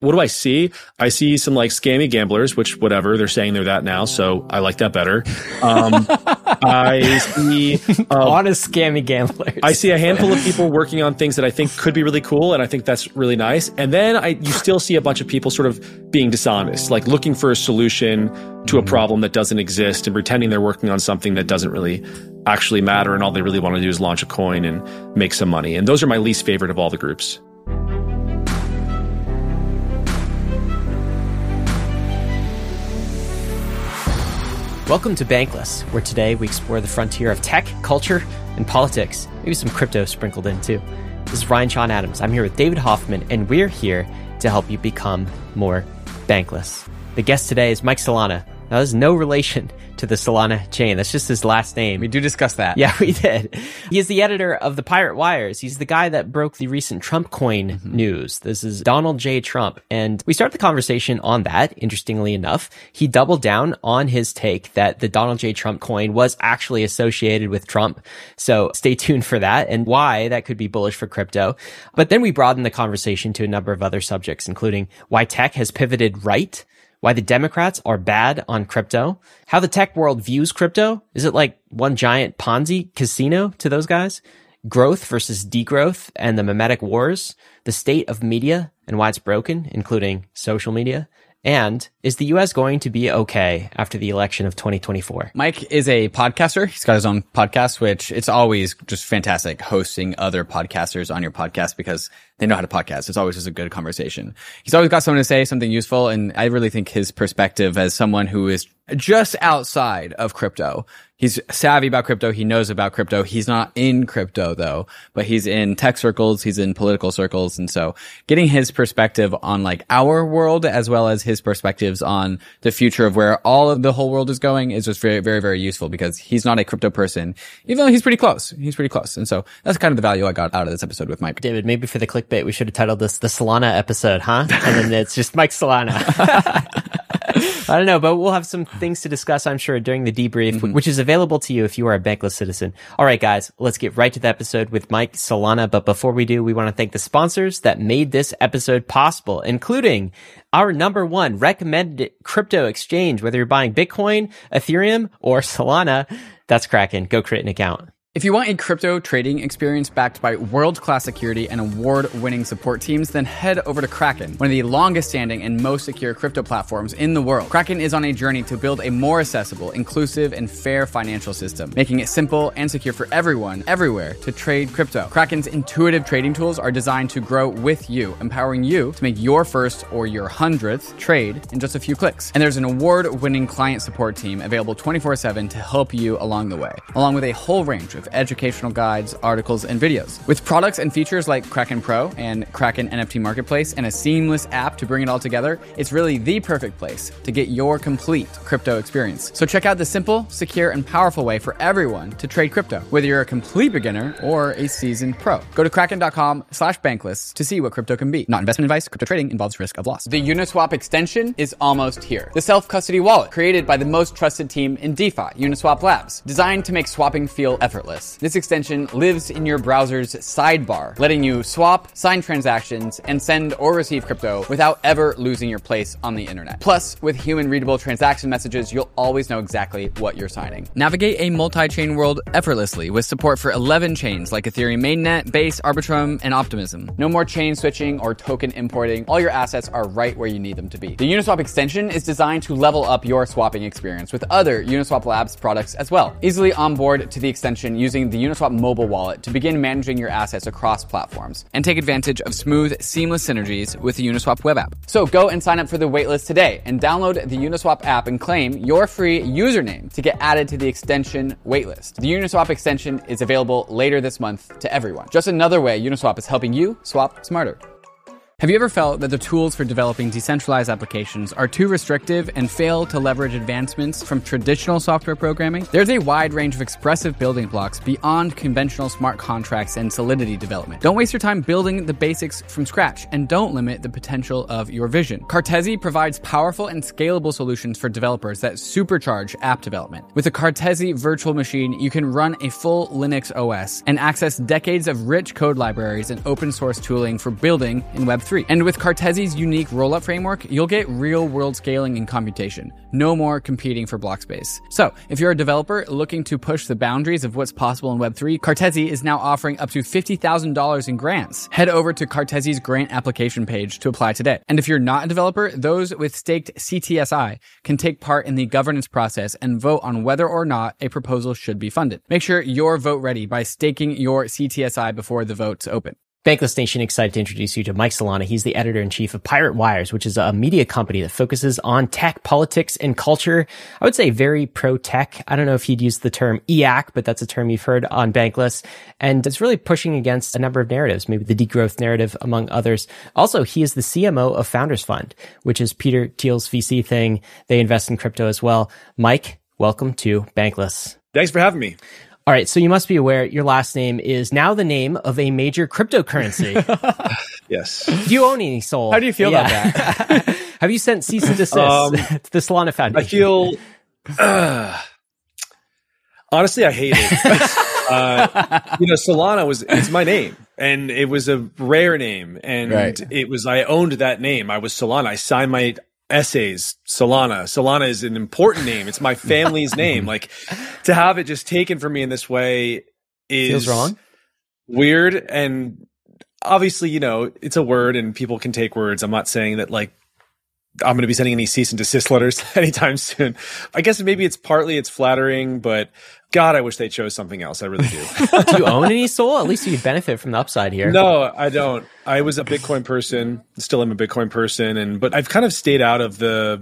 what do I see? I see some like scammy gamblers, which whatever, they're saying they're that now. So I like that better. I see honest scammy gamblers. I see a handful of people working on things that I think could be really cool. And I think that's really nice. And then you still see a bunch of people sort of being dishonest, like looking for a solution to a problem that doesn't exist and pretending they're working on something that doesn't really actually matter. And all they really want to do is launch a coin and make some money. And those are my least favorite of all the groups. Welcome to Bankless, where today we explore the frontier of tech, culture, and politics. Maybe some crypto sprinkled in too. This is Ryan Sean Adams. I'm here with David Hoffman, and we're here to help you become more bankless. The guest today is Mike Solana. Now, there's no relation to the Solana chain. That's just his last name. We do discuss that. Yeah, we did. He is the editor of the Pirate Wires. He's the guy that broke the recent Trump coin news. This is Donald J. Trump. And we started the conversation on that, interestingly enough. He doubled down on his take that the Donald J. Trump coin was actually associated with Trump. So stay tuned for that and why that could be bullish for crypto. But then we broadened the conversation to a number of other subjects, including why tech has pivoted right, why the Democrats are bad on crypto, how the tech world views crypto. Is it like one giant Ponzi casino to those guys? Growth versus degrowth and the mimetic wars, the state of media and why it's broken, including social media. And is the U.S. going to be okay after the election of 2024? Mike is a podcaster. He's got his own podcast, which it's always just fantastic hosting other podcasters on your podcast because they know how to podcast. It's always just a good conversation. He's always got something to say, something useful. And I really think his perspective as someone who is just outside of crypto, he's savvy about crypto. He knows about crypto. He's not in crypto though, but he's in tech circles. He's in political circles. And so getting his perspective on like our world as well as his perspectives on the future of where all of the whole world is going is just very, very, very useful because he's not a crypto person, even though he's pretty close. He's pretty close. And so that's kind of the value I got out of this episode with Mike. David, maybe for the clickbait, we should have titled this the Solana episode, huh? And then it's just Mike Solana. I don't know, but we'll have some things to discuss, I'm sure, during the debrief, which is available to you if you are a Bankless citizen. All right, guys, let's get right to the episode with Mike Solana. But before we do, we want to thank the sponsors that made this episode possible, including our number one recommended crypto exchange, whether you're buying Bitcoin, Ethereum, or Solana. That's Kraken. Go create an account. If you want a crypto trading experience backed by world-class security and award-winning support teams, then head over to Kraken, one of the longest-standing and most secure crypto platforms in the world. Kraken is on a journey to build a more accessible, inclusive, and fair financial system, making it simple and secure for everyone, everywhere, to trade crypto. Kraken's intuitive trading tools are designed to grow with you, empowering you to make your first or your 100th trade in just a few clicks. And there's an award-winning client support team available 24/7 to help you along the way, along with a whole range of educational guides, articles, and videos. With products and features like Kraken Pro and Kraken NFT Marketplace and a seamless app to bring it all together, it's really the perfect place to get your complete crypto experience. So check out the simple, secure, and powerful way for everyone to trade crypto, whether you're a complete beginner or a seasoned pro. Go to kraken.com/bankless to see what crypto can be. Not investment advice. Crypto trading involves risk of loss. The Uniswap extension is almost here. The self-custody wallet created by the most trusted team in DeFi, Uniswap Labs, designed to make swapping feel effortless. This extension lives in your browser's sidebar, letting you swap, sign transactions, and send or receive crypto without ever losing your place on the internet. Plus, with human-readable transaction messages, you'll always know exactly what you're signing. Navigate a multi-chain world effortlessly with support for 11 chains like Ethereum Mainnet, Base, Arbitrum, and Optimism. No more chain switching or token importing. All your assets are right where you need them to be. The Uniswap extension is designed to level up your swapping experience with other Uniswap Labs products as well. Easily onboard to the extension using the Uniswap mobile wallet to begin managing your assets across platforms and take advantage of smooth, seamless synergies with the Uniswap web app. So go and sign up for the waitlist today and download the Uniswap app and claim your free username to get added to the extension waitlist. The Uniswap extension is available later this month to everyone. Just another way Uniswap is helping you swap smarter. Have you ever felt that the tools for developing decentralized applications are too restrictive and fail to leverage advancements from traditional software programming? There's a wide range of expressive building blocks beyond conventional smart contracts and Solidity development. Don't waste your time building the basics from scratch, and don't limit the potential of your vision. Cartesi provides powerful and scalable solutions for developers that supercharge app development. With a Cartesi virtual machine, you can run a full Linux OS and access decades of rich code libraries and open source tooling for building in Web Web3. And with Cartesi's unique rollup framework, you'll get real-world scaling and computation. No more competing for block space. So, if you're a developer looking to push the boundaries of what's possible in Web3, Cartesi is now offering up to $50,000 in grants. Head over to Cartesi's grant application page to apply today. And if you're not a developer, those with staked CTSI can take part in the governance process and vote on whether or not a proposal should be funded. Make sure you're vote ready by staking your CTSI before the votes open. Bankless Nation, excited to introduce you to Mike Solana. He's the editor-in-chief of Pirate Wires, which is a media company that focuses on tech, politics, and culture. I would say very pro-tech. I don't know if he'd use the term EAC, but that's a term you've heard on Bankless. And it's really pushing against a number of narratives, maybe the degrowth narrative, among others. Also, he is the CMO of Founders Fund, which is Peter Thiel's VC thing. They invest in crypto as well. Mike, welcome to Bankless. Thanks for having me. All right, so you must be aware your last name is now the name of a major cryptocurrency. Yes. Do you own any Sol? How do you feel about that? Have you sent cease and desist to the Solana Foundation? I feel, honestly, I hate it. Solana it's my name, and it was a rare name, and I owned that name. I was Solana. I signed my essays, Solana. Solana is an important name. It's my family's name. Like, to have it just taken from me in this way feels wrong. Weird. And obviously, it's a word and people can take words. I'm not saying that like I'm going to be sending any cease and desist letters anytime soon. I guess maybe it's flattering, but God, I wish they chose something else. I really do. Do you own any Sol? At least you benefit from the upside here. No, I don't. I was a Bitcoin person, still am a Bitcoin person, but I've kind of stayed out of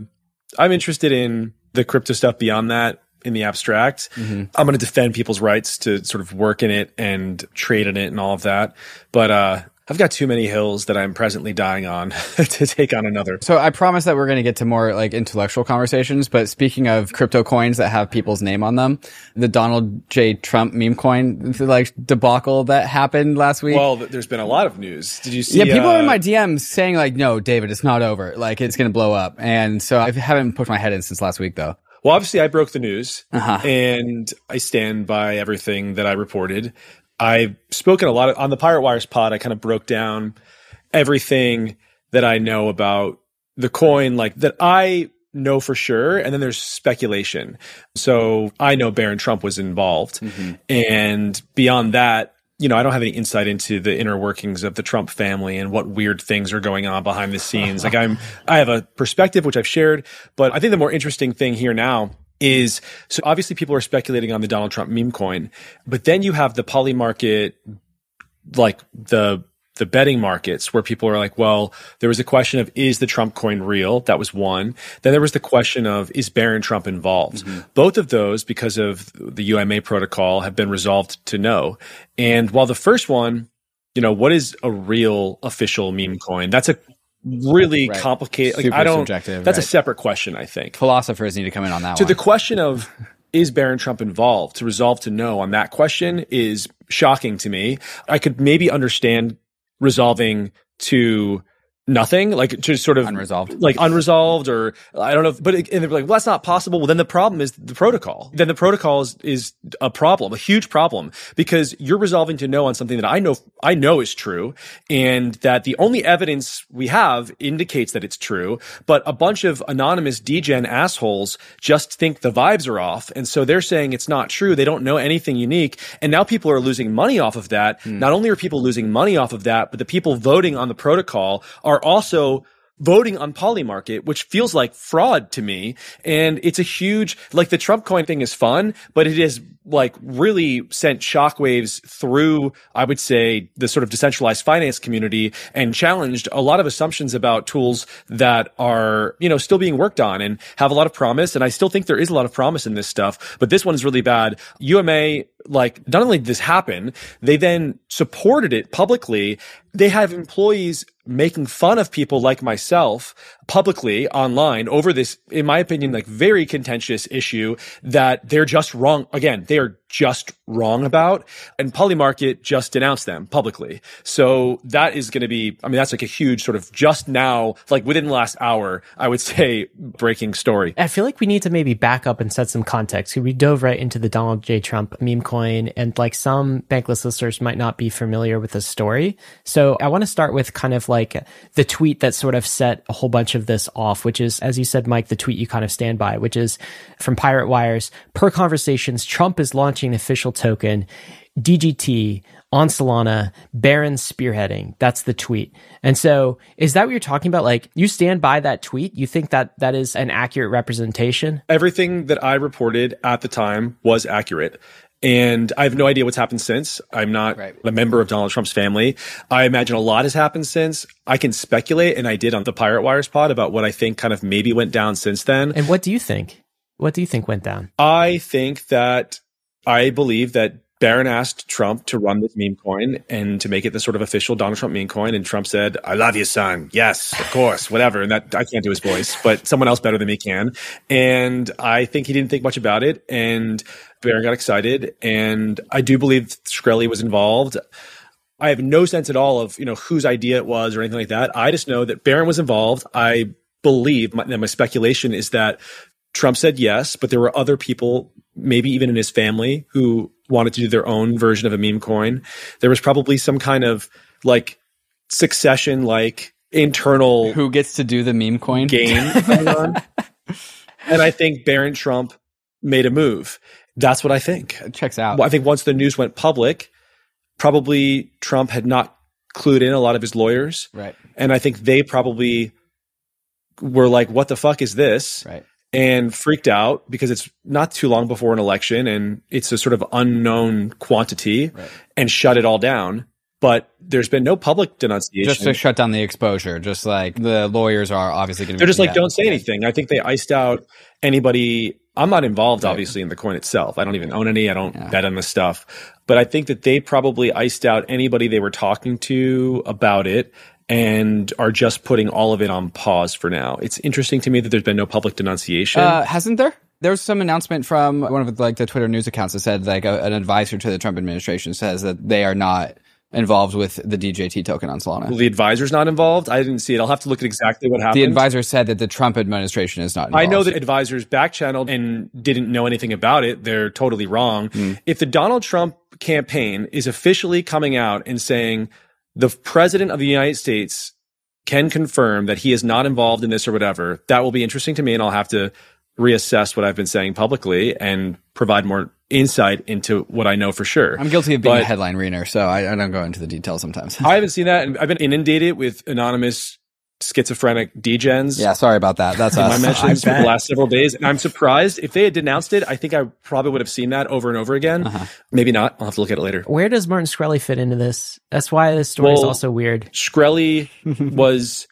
I'm interested in the crypto stuff beyond that, in the abstract. Mm-hmm. I'm going to defend people's rights to sort of work in it and trade in it and all of that. But, I've got too many hills that I'm presently dying on to take on another. So I promise that we're going to get to more like intellectual conversations. But speaking of crypto coins that have people's name on them, the Donald J. Trump meme coin like debacle that happened last week. Well, there's been a lot of news. Did you see? Yeah, people are in my DMs saying like, no, David, it's not over. Like it's going to blow up. And so I haven't put my head in since last week though. Well, obviously I broke the news and I stand by everything that I reported. I've spoken a lot on the Pirate Wires pod. I kind of broke down everything that I know about the coin, like that I know for sure. And then there's speculation. So I know Barron Trump was involved. Mm-hmm. And beyond that, I don't have any insight into the inner workings of the Trump family and what weird things are going on behind the scenes. Like I have a perspective, which I've shared, but I think the more interesting thing here now is, so obviously people are speculating on the Donald Trump meme coin, but then you have the poly market, like the betting markets where people are like, well, there was a question of, is the Trump coin real? That was one. Then there was the question of, is Barron Trump involved? Mm-hmm. Both of those, because of the UMA protocol, have been resolved to no. And while the first one, what is a real official meme coin? That's a really complicated, like, super subjective. That's a separate question, I think. Philosophers need to come in on that one. So the question of, is Barron Trump involved, to resolve to no on that question is shocking to me. I could maybe understand resolving to nothing, like to sort of unresolved, or I don't know. But and they're like, well, that's not possible. Well, then the problem is the protocol. Then the protocol is a problem, a huge problem, because you're resolving to no on something that I know is true, and that the only evidence we have indicates that it's true. But a bunch of anonymous degen assholes just think the vibes are off, and so they're saying it's not true. They don't know anything unique, and now people are losing money off of that. Not only are people losing money off of that, but the people voting on the protocol are also voting on Polymarket, which feels like fraud to me. And it's a huge, like, the Trump coin thing is fun, but it has like really sent shockwaves through, I would say, the sort of decentralized finance community, and challenged a lot of assumptions about tools that are, still being worked on and have a lot of promise. And I still think there is a lot of promise in this stuff, but this one is really bad. UMA, like, not only did this happen, they then supported it publicly. They have employees making fun of people like myself publicly online over this, in my opinion, like, very contentious issue that they're just wrong. Again, they are just wrong about. And Polymarket just announced them publicly. So that is going to be, I mean, that's like a huge sort of just now, like within the last hour, I would say breaking story. I feel like we need to maybe back up and set some context. We dove right into the Donald J. Trump meme coin, and like some Bankless listeners might not be familiar with the story. So I want to start with kind of like the tweet that sort of set a whole bunch of this off, which is, as you said, Mike, the tweet you kind of stand by, which is from Pirate Wires. Per conversations, Trump is launching an official token, DGT, on Solana, Barron spearheading. That's the tweet. And so is that what you're talking about? Like, you stand by that tweet? You think that that is an accurate representation? Everything that I reported at the time was accurate. And I have no idea what's happened since. I'm not a member of Donald Trump's family. I imagine a lot has happened since. I can speculate, and I did on the Pirate Wires pod, about what I think kind of maybe went down since then. And what do you think? What do you think went down? I believe that Barron asked Trump to run this meme coin and to make it the sort of official Donald Trump meme coin. And Trump said, "I love you, son. Yes, of course, whatever." And that, I can't do his voice, but someone else better than me can. And I think he didn't think much about it. And Barron got excited. And I do believe Shkreli was involved. I have no sense at all of, whose idea it was or anything like that. I just know that Barron was involved. I believe, my speculation is that Trump said yes, but there were other people, maybe even in his family, who wanted to do their own version of a meme coin. There was probably some kind of like succession, like internal who gets to do the meme coin game going on. And I think Barron Trump made a move. That's what I think. It checks out. Well, I think once the news went public, probably Trump had not clued in a lot of his lawyers. Right. And I think they probably were like, what the fuck is this? Right. And freaked out because it's not too long before an election and it's a sort of unknown quantity, and shut it all down. But there's been no public denunciation. Just to shut down the exposure, just like the lawyers are obviously going to be. They're just like, don't say anything. I think they iced out anybody. I'm not involved, obviously, in the coin itself. I don't even own any. I don't bet on this stuff. But I think that they probably iced out anybody they were talking to about it, and are just putting all of it on pause for now. It's interesting to me that there's been no public denunciation. Hasn't there? There was some announcement from one of the Twitter news accounts that said an advisor to the Trump administration says that they are not involved with the DJT token on Solana. Well, the advisor's not involved? I didn't see it. I'll have to look at exactly what happened. The advisor said that the Trump administration is not involved. I know that advisors back-channeled and didn't know anything about it. They're totally wrong. If the Donald Trump campaign is officially coming out and saying the president of the United States can confirm that he is not involved in this or whatever, that will be interesting to me, and I'll have to reassess what I've been saying publicly and provide more insight into what I know for sure. I'm guilty of being a headline reader, so I don't go into the details sometimes. I haven't seen that, and I've been inundated with anonymous schizophrenic degens. Yeah, sorry about that. That's us. My mentions for the last several days. And I'm surprised. If they had denounced it, I think I probably would have seen that over and over again. Maybe not. I'll have to look at it later. Where does Martin Shkreli fit into this? That's why this story is also weird. Shkreli was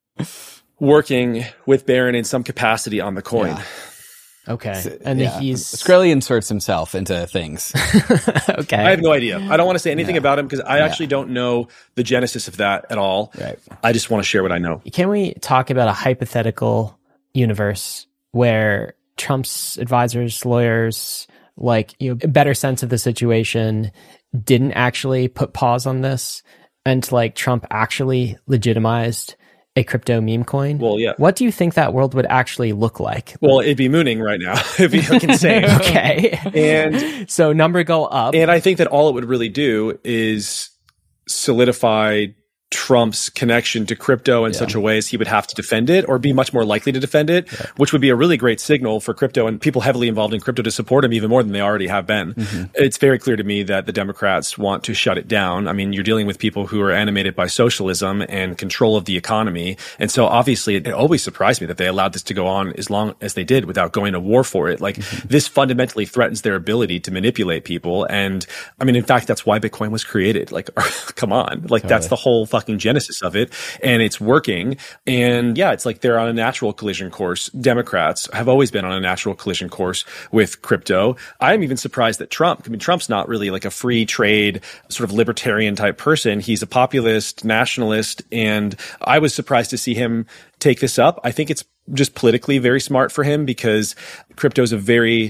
working with Barron in some capacity on the coin. Yeah. Okay. And he's... Shkreli inserts himself into things. Okay. I have no idea. I don't want to say anything about him because I actually don't know the genesis of that at all. Right. I just want to share what I know. Can we talk about a hypothetical universe where Trump's advisors, lawyers, a better sense of the situation, didn't actually put pause on this, and Trump actually legitimized a crypto meme coin? Well, yeah. What do you think that world would actually look like? Well, it'd be mooning right now. It'd be insane. Okay. And so number go up. And I think that all it would really do is solidify Trump's connection to crypto in such a way as he would have to defend it or be much more likely to defend it, which would be a really great signal for crypto and people heavily involved in crypto to support him even more than they already have been. It's very clear to me that the Democrats want to shut it down. I mean, you're dealing with people who are animated by socialism and control of the economy. And so obviously it always surprised me that they allowed this to go on as long as they did without going to war for it. This fundamentally threatens their ability to manipulate people. And I mean, in fact, that's why Bitcoin was created. Come on. That's the whole fucking genesis of it, and it's working. And yeah, it's they're on a natural collision course. Democrats have always been on a natural collision course with crypto. I'm even surprised that Trump's not really a free trade sort of libertarian type person. He's a populist, nationalist, and I was surprised to see him take this up. I think it's just politically very smart for him because crypto is a very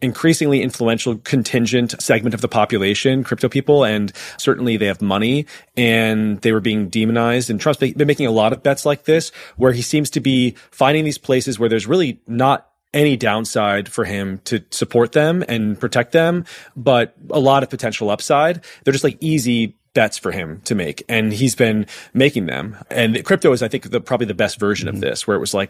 increasingly influential contingent segment of the population, crypto people, and certainly they have money, and they were being demonized. And Trump's been making a lot of bets like this, where he seems to be finding these places where there's really not any downside for him to support them and protect them, but a lot of potential upside. They're just like easy bets for him to make, and he's been making them. And crypto is, I think, probably the best version of this, where it was like,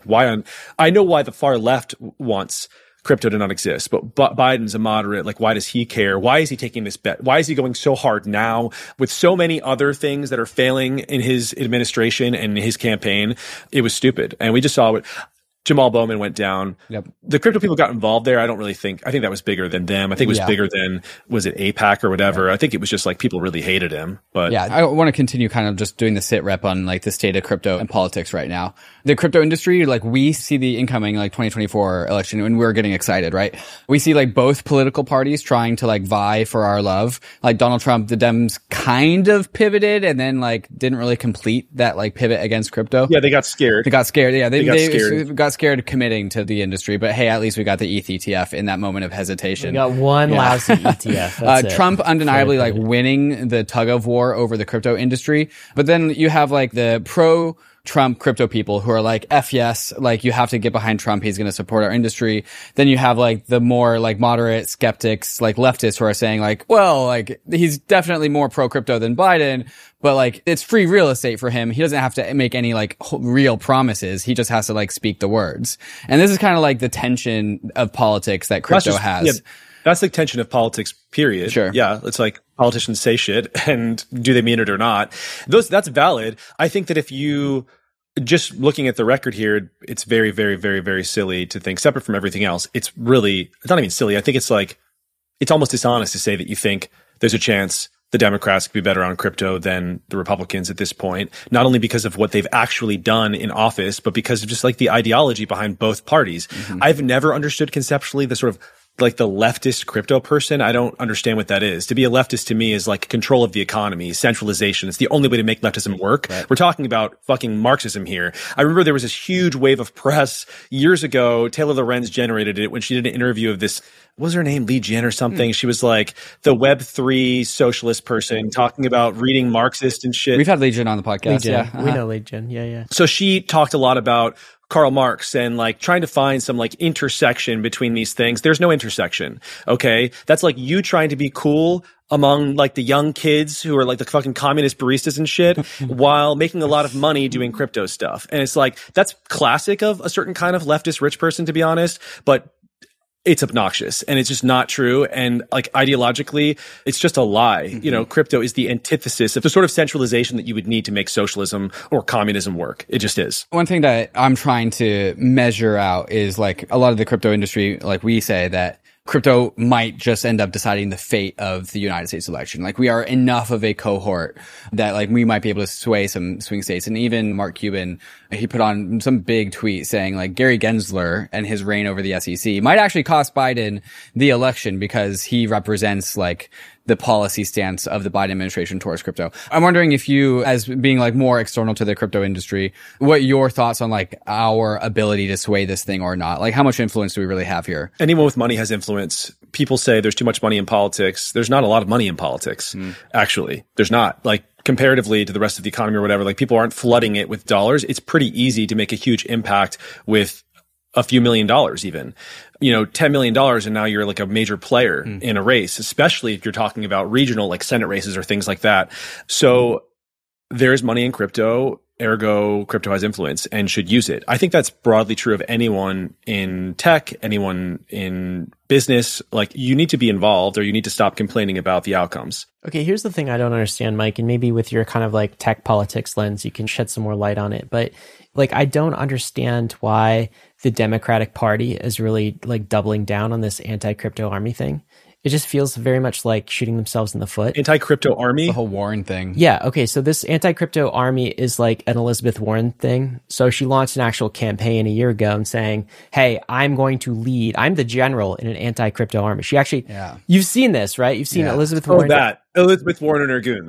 I know why the far left wants crypto to not exist, but Biden's a moderate. Like, why does he care? Why is he taking this bet? Why is he going so hard now with so many other things that are failing in his administration and his campaign? It was stupid. And we just saw what Jamal Bowman went down. Yep. The crypto people got involved there. I think that was bigger than them. I think it was bigger than, was it APAC or whatever? I think it was just like people really hated him. But yeah, I want to continue kind of just doing the sit rep on like the state of crypto and politics right now. The crypto industry, like we see the incoming like 2024 election and we're getting excited, right? We see like both political parties trying to like vie for our love. Like Donald Trump, the Dems kind of pivoted and then like didn't really complete that like pivot against crypto. Yeah, they got scared. Yeah, they got scared of committing to the industry, but hey, at least we got the ETH ETF in that moment of hesitation. We got one lousy ETF. That's Trump undeniably like winning the tug of war over the crypto industry, but then you have like the pro Trump crypto people who are like, F yes, like you have to get behind Trump. He's going to support our industry. Then you have like the more like moderate skeptics, like leftists who are saying like, well, like he's definitely more pro crypto than Biden, but like it's free real estate for him. He doesn't have to make any like real promises. He just has to like speak the words. And this is kind of like the tension of politics that crypto has. Yeah, that's the tension of politics, period. Sure. Yeah. It's like politicians say shit and do they mean it or not? That's valid. I think that if you just looking at the record here, it's very, very, very, very silly to think, separate from everything else. It's not even silly. I think it's like, it's almost dishonest to say that you think there's a chance the Democrats could be better on crypto than the Republicans at this point, not only because of what they've actually done in office, but because of just like the ideology behind both parties. Mm-hmm. I've never understood conceptually the sort of like the leftist crypto person. I don't understand what that is. To be a leftist to me is like control of the economy, centralization. It's the only way to make leftism work. Right. We're talking about fucking Marxism here. I remember there was this huge wave of press years ago. Taylor Lorenz generated it when she did an interview of this, what was her name? Lee Jin or something. She was like the Web3 socialist person talking about reading Marxist and shit. We've had Lee Jin on the podcast. Lee Jin. Yeah. Uh-huh. We know Lee Jin. Yeah. So she talked a lot about Karl Marx and like trying to find some like intersection between these things. There's no intersection. Okay. That's like you trying to be cool among like the young kids who are like the fucking communist baristas and shit while making a lot of money doing crypto stuff. And it's like, that's classic of a certain kind of leftist rich person, to be honest, but it's obnoxious and it's just not true. And like ideologically, it's just a lie. Mm-hmm. You know, crypto is the antithesis of the sort of centralization that you would need to make socialism or communism work. It just is. One thing that I'm trying to measure out is like a lot of the crypto industry, like we say that crypto might just end up deciding the fate of the United States election. Like we are enough of a cohort that like we might be able to sway some swing states. And even Mark Cuban, he put on some big tweet saying like Gary Gensler and his reign over the SEC might actually cost Biden the election because he represents like the policy stance of the Biden administration towards crypto. I'm wondering if you, as being like more external to the crypto industry, what your thoughts on like our ability to sway this thing or not? Like how much influence do we really have here? Anyone with money has influence. People say there's too much money in politics. There's not a lot of money in politics. Actually, there's not. Like comparatively to the rest of the economy or whatever, like people aren't flooding it with dollars. It's pretty easy to make a huge impact with a few $1 million even. You know, $10 million and now you're like a major player in a race, especially if you're talking about regional, like Senate races or things like that. So there's money in crypto, ergo crypto has influence and should use it. I think that's broadly true of anyone in tech, anyone in business. Like you need to be involved or you need to stop complaining about the outcomes. Okay, here's the thing I don't understand, Mike, and maybe with your kind of like tech politics lens, you can shed some more light on it. But like, I don't understand why the Democratic Party is really like doubling down on this anti-crypto army thing. It just feels very much like shooting themselves in the foot. Anti-crypto army? The whole Warren thing. Yeah. Okay. So this anti-crypto army is like an Elizabeth Warren thing. So she launched an actual campaign a year ago and saying, hey, I'm going to lead. I'm the general in an anti-crypto army. She actually, you've seen this, right? You've seen Elizabeth Warren. Elizabeth Warren and her goons.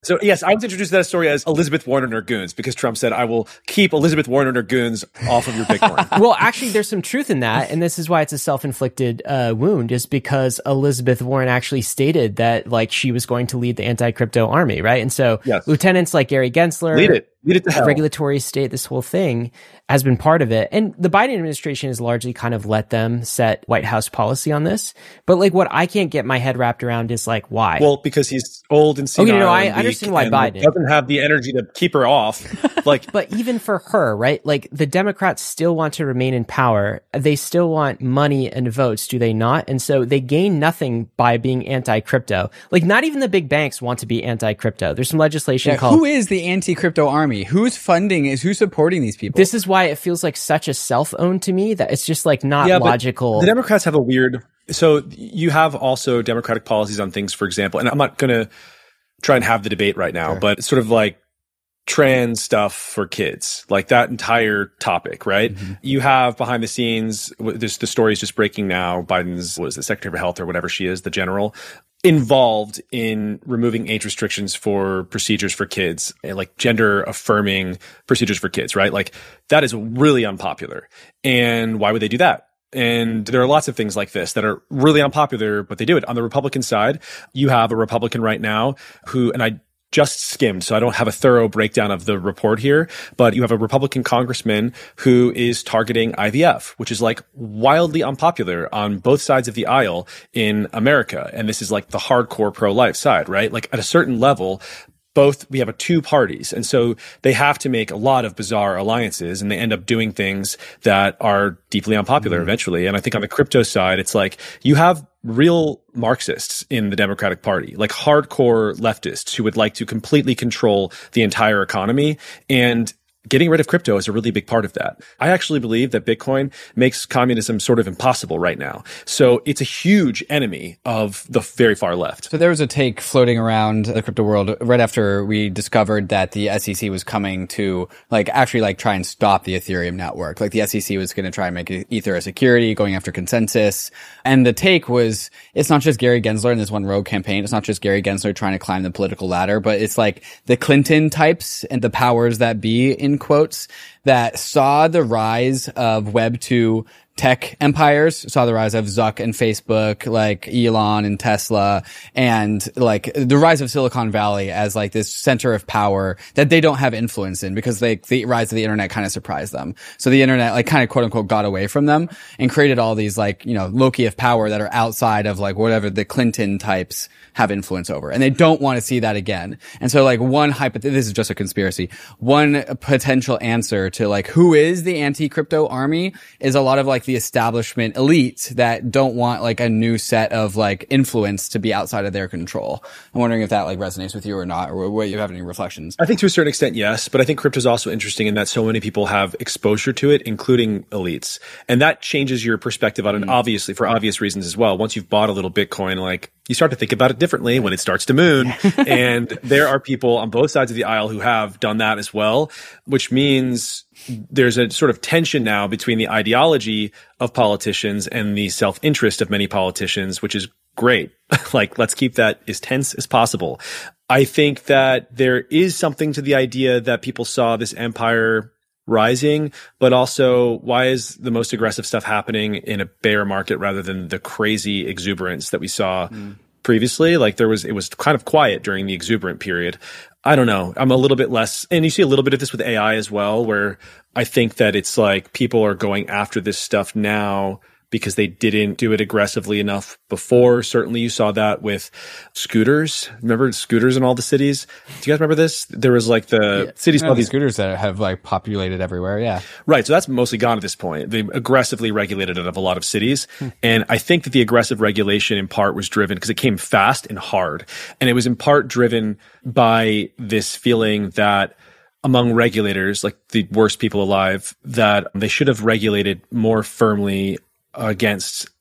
So yes, I was introduced to that story as Elizabeth Warren and her goons because Trump said, I will keep Elizabeth Warren and her goons off of your Bitcoin. Well, actually, there's some truth in that. And this is why it's a self-inflicted wound, is because Elizabeth Warren actually stated that like she was going to lead the anti-crypto army, right? And so lieutenants like Gary Gensler, lead it to hell. Regulatory state, this whole thing has been part of it. And the Biden administration has largely kind of let them set White House policy on this. But like what I can't get my head wrapped around is like, why? Well, because he's old and senile. Okay, no, I understand why Biden doesn't have the energy to keep her off. Like, but even for her, right? Like the Democrats still want to remain in power. They still want money and votes, do they not? And so they gain nothing by being anti-crypto. Like not even the big banks want to be anti-crypto. There's some legislation called... Who is the anti-crypto army? Who's supporting these people? This is why it feels like such a self-own to me that it's just like not logical. The Democrats have a weird... So you have also Democratic policies on things, for example, and I'm not going to try and have the debate right now, but sort of like trans stuff for kids, like that entire topic, right? Mm-hmm. You have behind the scenes, the story is just breaking now, Biden's, the Secretary of Health or whatever she is, the general, involved in removing age restrictions for procedures for kids, like gender affirming procedures for kids, right? Like that is really unpopular. And why would they do that? And there are lots of things like this that are really unpopular, but they do it. On the Republican side, you have a Republican right now who, and I just skimmed, so I don't have a thorough breakdown of the report here, but you have a Republican congressman who is targeting IVF, which is like wildly unpopular on both sides of the aisle in America. And this is like the hardcore pro-life side, right? Like at a certain level, we have two parties. And so they have to make a lot of bizarre alliances and they end up doing things that are deeply unpopular eventually. And I think on the crypto side, it's like you have real Marxists in the Democratic Party, like hardcore leftists who would like to completely control the entire economy. And getting rid of crypto is a really big part of that. I actually believe that Bitcoin makes communism sort of impossible right now. So it's a huge enemy of the very far left. So there was a take floating around the crypto world right after we discovered that the SEC was coming to actually try and stop the Ethereum network. Like the SEC was going to try and make Ether a security, going after consensus. And the take was, it's not just Gary Gensler in this one rogue campaign. It's not just Gary Gensler trying to climb the political ladder, but it's like the Clinton types and the powers that be in quotes that saw the rise of Web 2 tech empires, saw the rise of Zuck and Facebook, like Elon and Tesla, and like the rise of Silicon Valley as like this center of power that they don't have influence in because the rise of the internet kind of surprised them. So the internet like kind of quote unquote got away from them and created all these like, loci of power that are outside of like whatever the Clinton types have influence over. And they don't want to see that again. And so like this is just a conspiracy. One potential answer to like who is the anti-crypto army is a lot of like the establishment elites that don't want like a new set of like influence to be outside of their control. I'm wondering if that like resonates with you or not, or what you have any reflections. I think to a certain extent, yes, but I think crypto is also interesting in that so many people have exposure to it, including elites. And that changes your perspective on it, obviously, for obvious reasons as well. Once you've bought a little Bitcoin, like you start to think about it differently when it starts to moon. And there are people on both sides of the aisle who have done that as well, which means there's a sort of tension now between the ideology of politicians and the self-interest of many politicians, which is great. Like, let's keep that as tense as possible. I think that there is something to the idea that people saw this empire rising, but also why is the most aggressive stuff happening in a bear market rather than the crazy exuberance that we saw previously? Like it was kind of quiet during the exuberant period. I don't know. I'm a little bit less, and you see a little bit of this with AI as well, where I think that it's like people are going after this stuff now because they didn't do it aggressively enough before. Certainly you saw that with scooters. Remember scooters in all the cities? Do you guys remember this? There was like cities saw these scooters that have like populated everywhere. Yeah. Right. So that's mostly gone at this point. They aggressively regulated it of a lot of cities. And I think that the aggressive regulation in part was driven because it came fast and hard. And it was in part driven by this feeling that among regulators, like the worst people alive, that they should have regulated more firmly against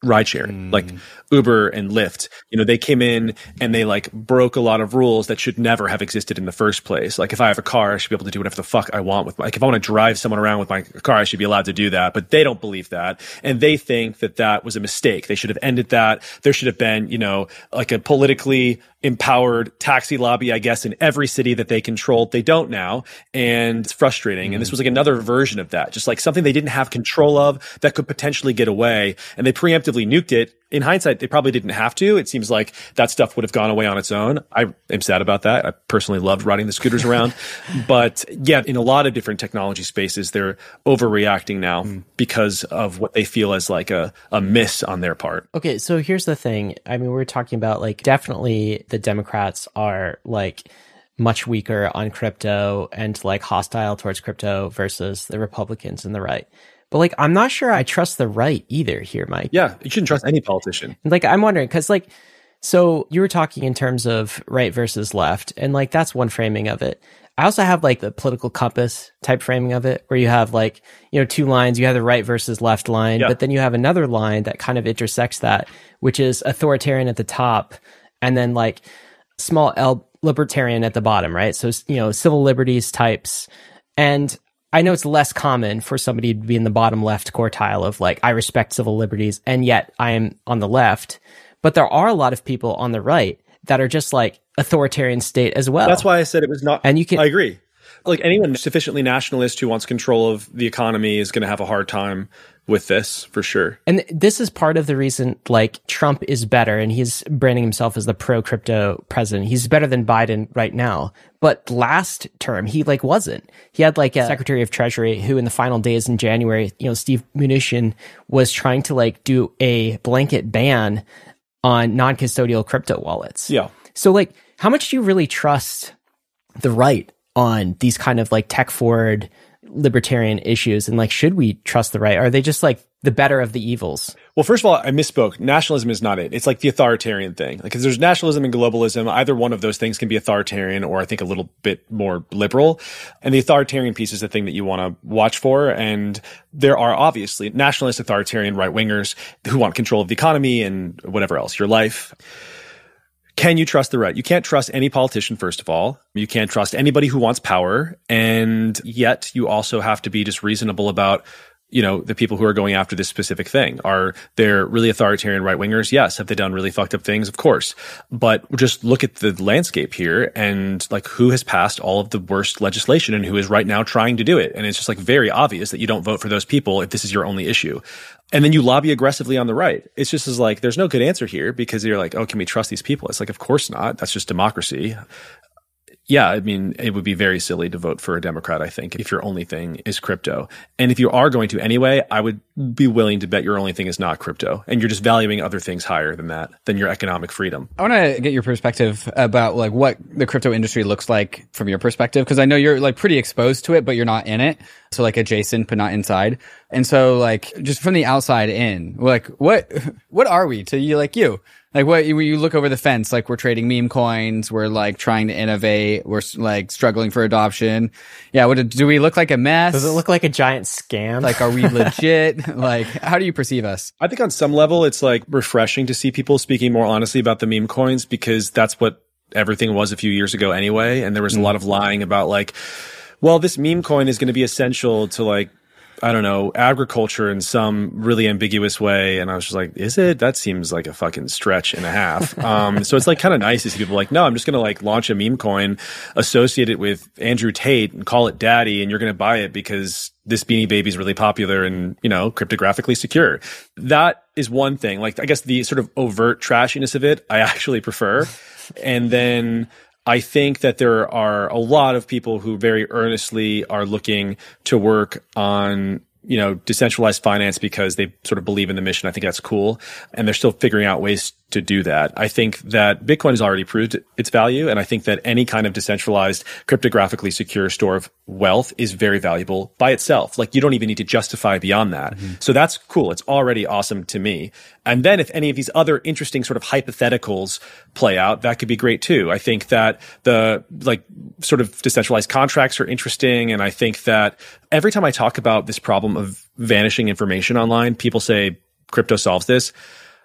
rideshare, like Uber and Lyft. They came in and they like broke a lot of rules that should never have existed in the first place. Like if I have a car, I should be able to do whatever the fuck I want with if I want to drive someone around with my car, I should be allowed to do that. But they don't believe that. And they think that that was a mistake. They should have ended that. There should have been, like a politically empowered taxi lobby, I guess, in every city that they controlled. They don't now. And it's frustrating. And this was like another version of that, just like something they didn't have control of that could potentially get away. And they preemptively nuked it. In hindsight, they probably didn't have to. It seems like that stuff would have gone away on its own. I am sad about that. I personally loved riding the scooters around. But yeah, in a lot of different technology spaces, they're overreacting now because of what they feel as like a miss on their part. Okay, so here's the thing. I mean, we're talking about like definitely the Democrats are like much weaker on crypto and like hostile towards crypto versus the Republicans and the right. But like, I'm not sure I trust the right either here, Mike. Yeah, you shouldn't trust any politician. Like, I'm wondering, because like, so you were talking in terms of right versus left, and like, that's one framing of it. I also have like the political compass type framing of it, where you have like, two lines, you have the right versus left line, but then you have another line that kind of intersects that, which is authoritarian at the top, and then like small L libertarian at the bottom, right? So, civil liberties types. And I know it's less common for somebody to be in the bottom left quartile of like, I respect civil liberties, and yet I am on the left. But there are a lot of people on the right that are just like authoritarian state as well. That's why I said it was not. And I agree. Like anyone sufficiently nationalist who wants control of the economy is going to have a hard time with this for sure. And this is part of the reason like Trump is better, and he's branding himself as the pro-crypto president. He's better than Biden right now. But last term, he like wasn't. He had like a Secretary of Treasury who in the final days in January, Steve Mnuchin was trying to like do a blanket ban on non-custodial crypto wallets. Yeah. So like, how much do you really trust the right on these kind of like tech forward libertarian issues? And like, should we trust the right? Are they just like the better of the evils? Well, first of all, I misspoke. Nationalism is not it. It's like the authoritarian thing. Like, 'cause there's nationalism and globalism. Either one of those things can be authoritarian or I think a little bit more liberal. And the authoritarian piece is the thing that you want to watch for. And there are obviously nationalist, authoritarian right wingers who want control of the economy and whatever else, your life. Can you trust the right? You can't trust any politician, first of all. You can't trust anybody who wants power. And yet you also have to be just reasonable about, the people who are going after this specific thing. Are there really authoritarian right-wingers? Yes. Have they done really fucked up things? Of course. But just look at the landscape here and like who has passed all of the worst legislation and who is right now trying to do it. And it's just like very obvious that you don't vote for those people if this is your only issue. And then you lobby aggressively on the right. It's just as like, there's no good answer here because you're like, oh, can we trust these people? It's like, of course not. That's just democracy. Yeah, I mean, it would be very silly to vote for a Democrat, I think, if your only thing is crypto. And if you are going to anyway, I would be willing to bet your only thing is not crypto. And you're just valuing other things higher than that, than your economic freedom. I want to get your perspective about like what the crypto industry looks like from your perspective, because I know you're like pretty exposed to it, but you're not in it. So like adjacent, but not inside. And so like just from the outside in, like what are we to you, like you? Like when you look over the fence, like we're trading meme coins, we're like trying to innovate, we're like struggling for adoption. Yeah, do we look like a mess? Does it look like a giant scam? Like, are we legit? Like, how do you perceive us? I think on some level, it's like refreshing to see people speaking more honestly about the meme coins because that's what everything was a few years ago anyway. And there was a lot of lying about like, well, this meme coin is going to be essential to like, I don't know, agriculture in some really ambiguous way. And I was just like, is it? That seems like a fucking stretch and a half. So it's like kind of nice to see people like, no, I'm just going to like launch a meme coin, associate it with Andrew Tate and call it daddy. And you're going to buy it because this Beanie Baby is really popular and, cryptographically secure. That is one thing. Like, I guess the sort of overt trashiness of it, I actually prefer. And then I think that there are a lot of people who very earnestly are looking to work on, decentralized finance because they sort of believe in the mission. I think that's cool. And they're still figuring out ways to do that. I think that Bitcoin has already proved its value. And I think that any kind of decentralized, cryptographically secure store of wealth is very valuable by itself. Like you don't even need to justify beyond that. Mm-hmm. So that's cool. It's already awesome to me. And then if any of these other interesting sort of hypotheticals play out, that could be great too. I think that the like sort of decentralized contracts are interesting. And I think that every time I talk about this problem of vanishing information online, people say, crypto solves this.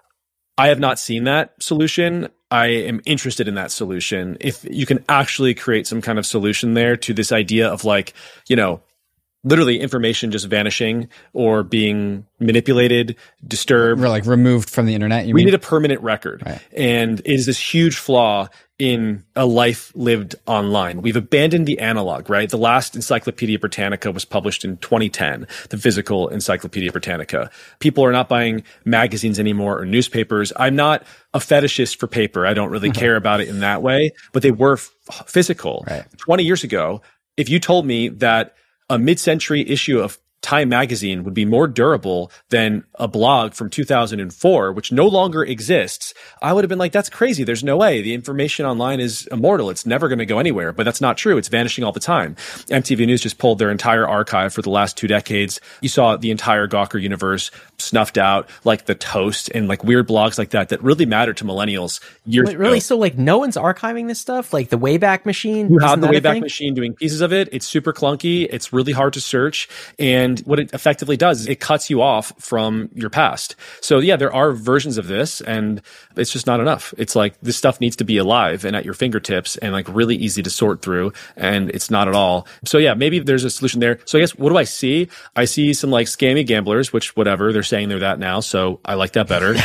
I have not seen that solution. I am interested in that solution. If you can actually create some kind of solution there to this idea of like, literally information just vanishing or being manipulated, disturbed. Or like removed from the internet, we need a permanent record. Right. And it is this huge flaw in a life lived online. We've abandoned the analog, right? The last Encyclopedia Britannica was published in 2010, the physical Encyclopedia Britannica. People are not buying magazines anymore or newspapers. I'm not a fetishist for paper. I don't really care about it in that way, but they were physical. Right. 20 years ago, if you told me that a mid-century issue of Time magazine would be more durable than a blog from 2004, which no longer exists, I would have been like, that's crazy. There's no way. The information online is immortal. It's never going to go anywhere. But that's not true. It's vanishing all the time. MTV News just pulled their entire archive for the last 2 decades. You saw the entire Gawker universe snuffed out, like the Toast and like weird blogs like that really mattered to millennials years ago. Really? So like no one's archiving this stuff? Like the Wayback Machine? You have the Wayback Machine doing pieces of it. It's super clunky. It's really hard to search. And what it effectively does is it cuts you off from your past. So yeah, there are versions of this and it's just not enough. It's like this stuff needs to be alive and at your fingertips and like really easy to sort through, and it's not at all. So yeah, maybe there's a solution there. So I guess what do I see? I see some like scammy gamblers, which whatever, they're saying they're that now. So I like that better.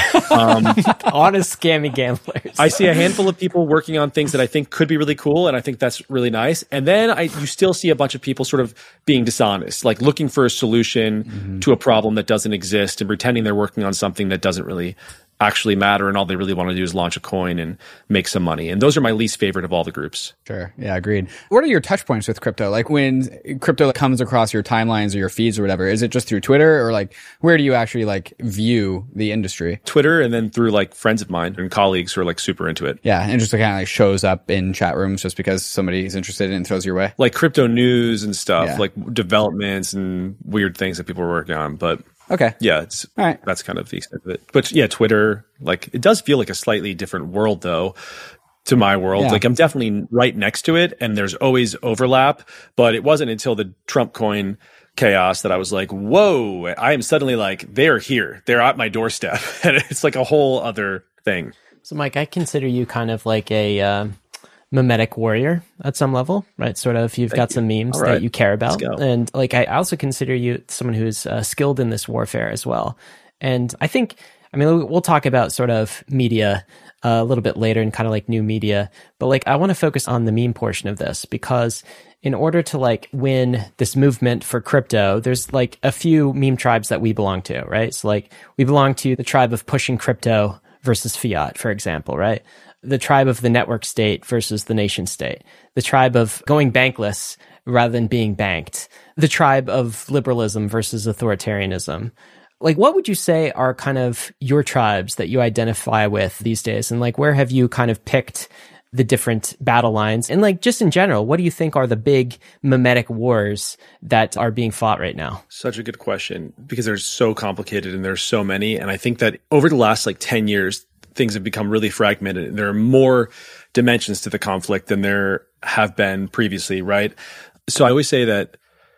Honest scammy gamblers. I see a handful of people working on things that I think could be really cool, and I think that's really nice. And then you still see a bunch of people sort of being dishonest, like looking for a solution to a problem that doesn't exist and pretending they're working on something that doesn't really actually matter, and all they really want to do is launch a coin and make some money. And those are my least favorite of all the groups. Sure. Yeah, agreed. What are your touch points with crypto? Like when crypto comes across your timelines or your feeds or whatever, is it just through Twitter, or like where do you actually like view the industry? Twitter, and then through like friends of mine and colleagues who are like super into it. Yeah, and just like kind of like shows up in chat rooms just because somebody is interested in it and throws your way. Like crypto news and stuff, like developments and weird things that people are working on. But okay. Yeah, it's all right. That's kind of the extent of it. But yeah, Twitter, like it does feel like a slightly different world though to my world. Yeah. Like I'm definitely right next to it and there's always overlap, but it wasn't until the Trump coin chaos that I was like, whoa, I am suddenly like, they're here. They're at my doorstep. And it's like a whole other thing. So Mike, I consider you kind of like a mimetic warrior at some level, right? Sort of, you've got some memes that you care about. And like, I also consider you someone who's skilled in this warfare as well. And I think, I mean, we'll talk about sort of media a little bit later and kind of like new media, but like, I want to focus on the meme portion of this because in order to like win this movement for crypto, there's like a few meme tribes that we belong to, right? So like we belong to the tribe of pushing crypto versus fiat, for example, right? The tribe of the network state versus the nation state, the tribe of going bankless rather than being banked, the tribe of liberalism versus authoritarianism. Like, what would you say are kind of your tribes that you identify with these days? And like, where have you kind of picked the different battle lines? And like, just in general, what do you think are the big mimetic wars that are being fought right now? Such a good question because they're so complicated and there's so many. And I think that over the last like 10 years, things have become really fragmented and there are more dimensions to the conflict than there have been previously, right? So I always say that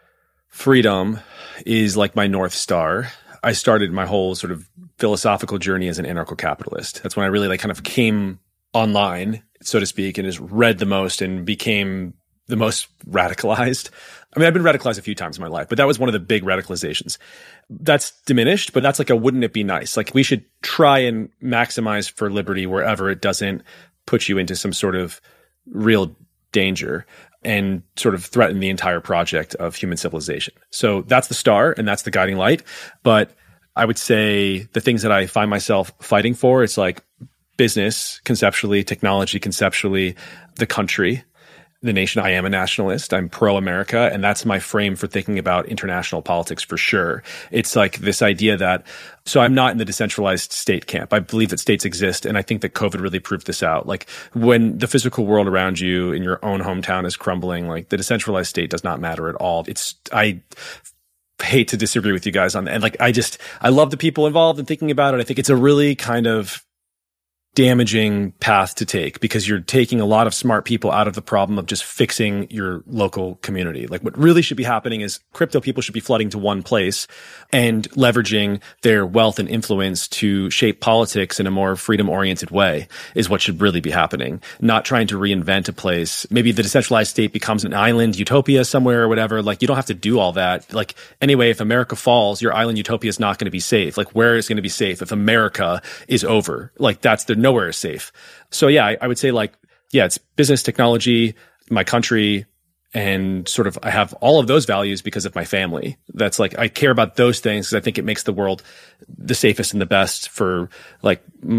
freedom is like my North Star. I started my whole sort of philosophical journey as an anarcho-capitalist. That's when I really like kind of came online, so to speak, and just read the most and became the most radicalized. I mean, I've been radicalized a few times in my life, but that was one of the big radicalizations. That's diminished, but that's like a wouldn't it be nice? Like we should try and maximize for liberty wherever it doesn't put you into some sort of real danger and sort of threaten the entire project of human civilization. So that's the star and that's the guiding light. But I would say the things that I find myself fighting for, it's like business conceptually, technology conceptually, the country, the nation. I am a nationalist. I'm pro-America. And that's my frame for thinking about international politics for sure. It's like this idea that, so I'm not in the decentralized state camp. I believe that states exist. And I think that COVID really proved this out. Like when the physical world around you in your own hometown is crumbling, like the decentralized state does not matter at all. I hate to disagree with you guys on that. And like, I love the people involved in thinking about it. I think it's a really kind of damaging path to take because you're taking a lot of smart people out of the problem of just fixing your local community. Like what really should be happening is crypto people should be flooding to one place and leveraging their wealth and influence to shape politics in a more freedom-oriented way is what should really be happening. Not trying to reinvent a place. Maybe the decentralized state becomes an island utopia somewhere or whatever. Like you don't have to do all that. Like anyway, if America falls, your island utopia is not going to be safe. Like where is going to be safe if America is over? Like nowhere is safe. So yeah, I would say like, yeah, it's business, technology, my country, and sort of I have all of those values because of my family. That's like, I care about those things because I think it makes the world the safest and the best for like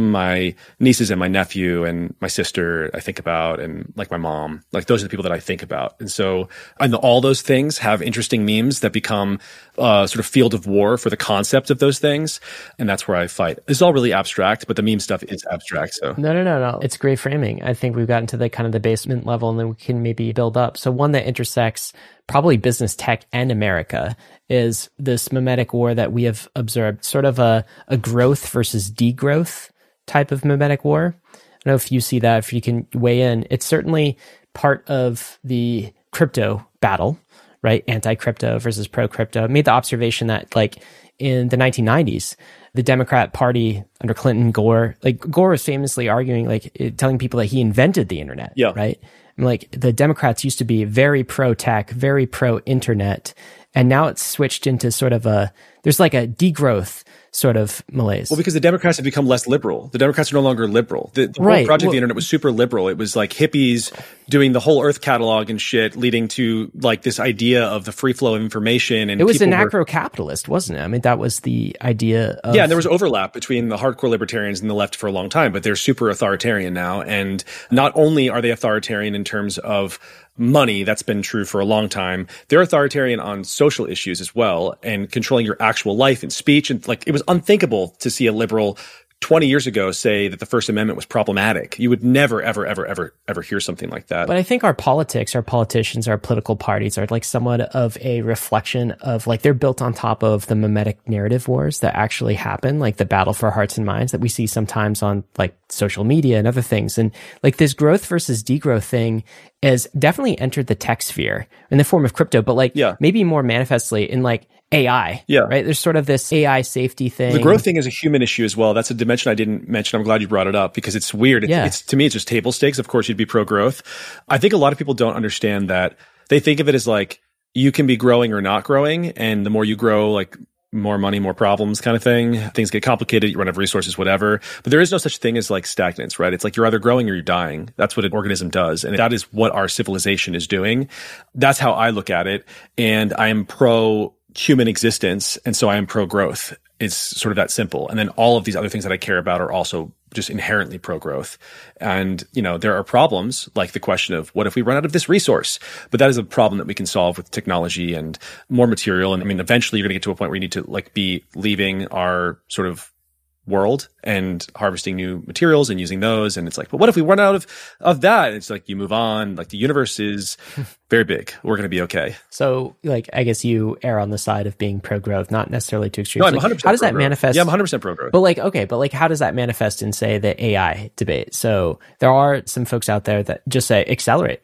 my nieces and my nephew and my sister I think about, and like my mom. Like those are the people that I think about. And so all those things have interesting memes that become sort of field of war for the concept of those things. And that's where I fight. It's all really abstract, but the meme stuff is abstract. So No. It's great framing. I think we've gotten to the kind of the basement level and then we can maybe build up. So one that intersects probably business tech and America is this mimetic war that we have observed, sort of a growth versus degrowth type of mimetic war. I don't know if you see that, if you can weigh in. It's certainly part of the crypto battle, right? Anti-crypto versus pro-crypto. I made the observation that like in the 1990s, the Democrat Party under Clinton, Gore was famously arguing, like telling people that he invented the internet, right? And like the Democrats used to be very pro-tech, very pro-internet, and now it's switched into sort of there's like a degrowth sort of malaise. Well, because the Democrats have become less liberal. The Democrats are no longer liberal. The whole project of the internet was super liberal. It was like hippies doing the whole Earth catalog and shit, leading to like this idea of the free flow of information. And it was anarcho-capitalist, wasn't it? I mean, that was the idea of... Yeah, and there was overlap between the hardcore libertarians and the left for a long time, but they're super authoritarian now. And not only are they authoritarian in terms of money, that's been true for a long time, they're authoritarian on social issues as well and controlling your actual life and speech. And like, it was unthinkable to see a liberal 20 years ago say that the First Amendment was problematic. You would never, ever, ever, ever, ever hear something like that. But I think our politicians, our political parties are like somewhat of a reflection of like, they're built on top of the mimetic narrative wars that actually happen, like the battle for hearts and minds that we see sometimes on like social media and other things. And like this growth versus degrowth thing has definitely entered the tech sphere in the form of crypto, but like maybe more manifestly in like AI, right? There's sort of this AI safety thing. The growth thing is a human issue as well. That's a dimension I didn't mention. I'm glad you brought it up because it's weird. It's to me, it's just table stakes. Of course, you'd be pro-growth. I think a lot of people don't understand that. They think of it as like you can be growing or not growing, and the more you grow, like more money, more problems kind of thing. Things get complicated. You run out of resources, whatever. But there is no such thing as like stagnance, right? It's like you're either growing or you're dying. That's what an organism does. And that is what our civilization is doing. That's how I look at it. And I am pro-human existence. And so I am pro-growth. It's sort of that simple. And then all of these other things that I care about are also just inherently pro-growth. And, you know, there are problems like the question of what if we run out of this resource? But that is a problem that we can solve with technology and more material. And I mean, eventually you're going to get to a point where you need to like be leaving our sort of world and harvesting new materials and using those. And it's like, but what if we run out of that? It's like you move on. Like the universe is very big. We're going to be okay. So like, I guess you err on the side of being pro-growth, not necessarily to extremes. No, I'm 100% how does that manifest? Yeah, I'm 100% pro-growth. But like, okay, but like, how does that manifest in, say, the AI debate? So there are some folks out there that just say, accelerate.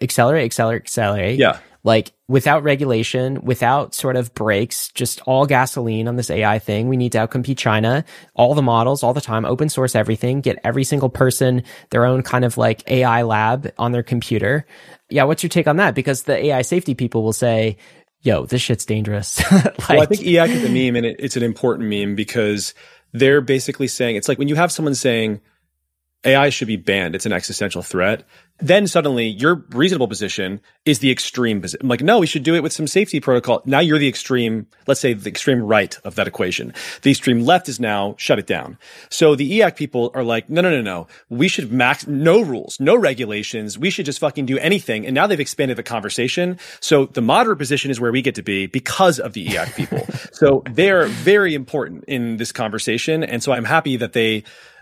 Yeah. Like without regulation, without sort of brakes, just all gasoline on this AI thing. We need to outcompete China, all the models, all the time, open source everything, get every single person their own kind of like AI lab on their computer. Yeah, what's your take on that? Because the AI safety people will say, yo, this shit's dangerous. Well, I think EAC is a meme, and it's an important meme because they're basically saying, it's like when you have someone saying AI should be banned, it's an existential threat, then suddenly your reasonable position is the extreme position. Like, no, we should do it with some safety protocol. Now you're the extreme, let's say the extreme right of that equation. The extreme left is now shut it down. So the EAC people are like, no. We should no rules, no regulations. We should just fucking do anything. And now they've expanded the conversation. So the moderate position is where we get to be because of the EAC people. So they're very important in this conversation. And so I'm happy that they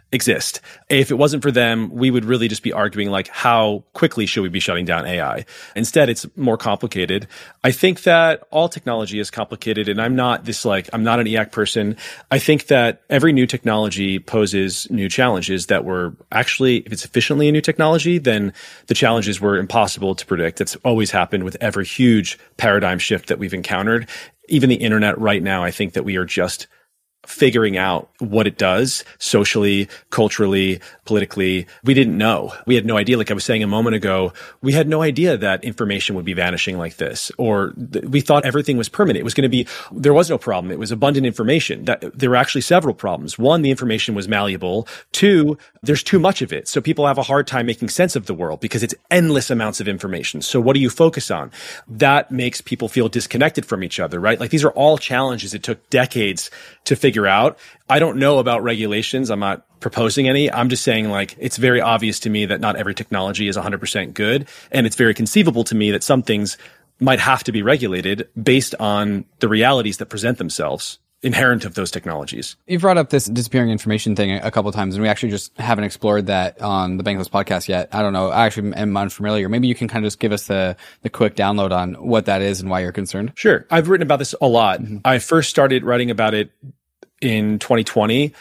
exist. If it wasn't for them, we would really just be arguing like, how quickly should we be shutting down AI? Instead, it's more complicated. I think that all technology is complicated, and I'm not an EAC person. I think that every new technology poses new challenges that were actually, if it's efficiently a new technology, then the challenges were impossible to predict. That's always happened with every huge paradigm shift that we've encountered. Even the internet right now, I think that we are just figuring out what it does socially, culturally, politically. We didn't know. We had no idea. Like I was saying a moment ago, we had no idea that information would be vanishing like this, or we thought everything was permanent. It was going to be, there was no problem. It was abundant information. There were actually several problems. One, the information was malleable. Two, there's too much of it. So people have a hard time making sense of the world because it's endless amounts of information. So what do you focus on? That makes people feel disconnected from each other, right? Like these are all challenges it took decades to figure out. I don't know about regulations. I'm not proposing any. I'm just saying like, it's very obvious to me that not every technology is 100% good. And it's very conceivable to me that some things might have to be regulated based on the realities that present themselves inherent of those technologies. You've brought up this disappearing information thing a couple of times, and we actually just haven't explored that on the Bankless podcast yet. I don't know. I actually am unfamiliar. Maybe you can kind of just give us the quick download on what that is and why you're concerned. Sure. I've written about this a lot. Mm-hmm. I first started writing about it in 2020.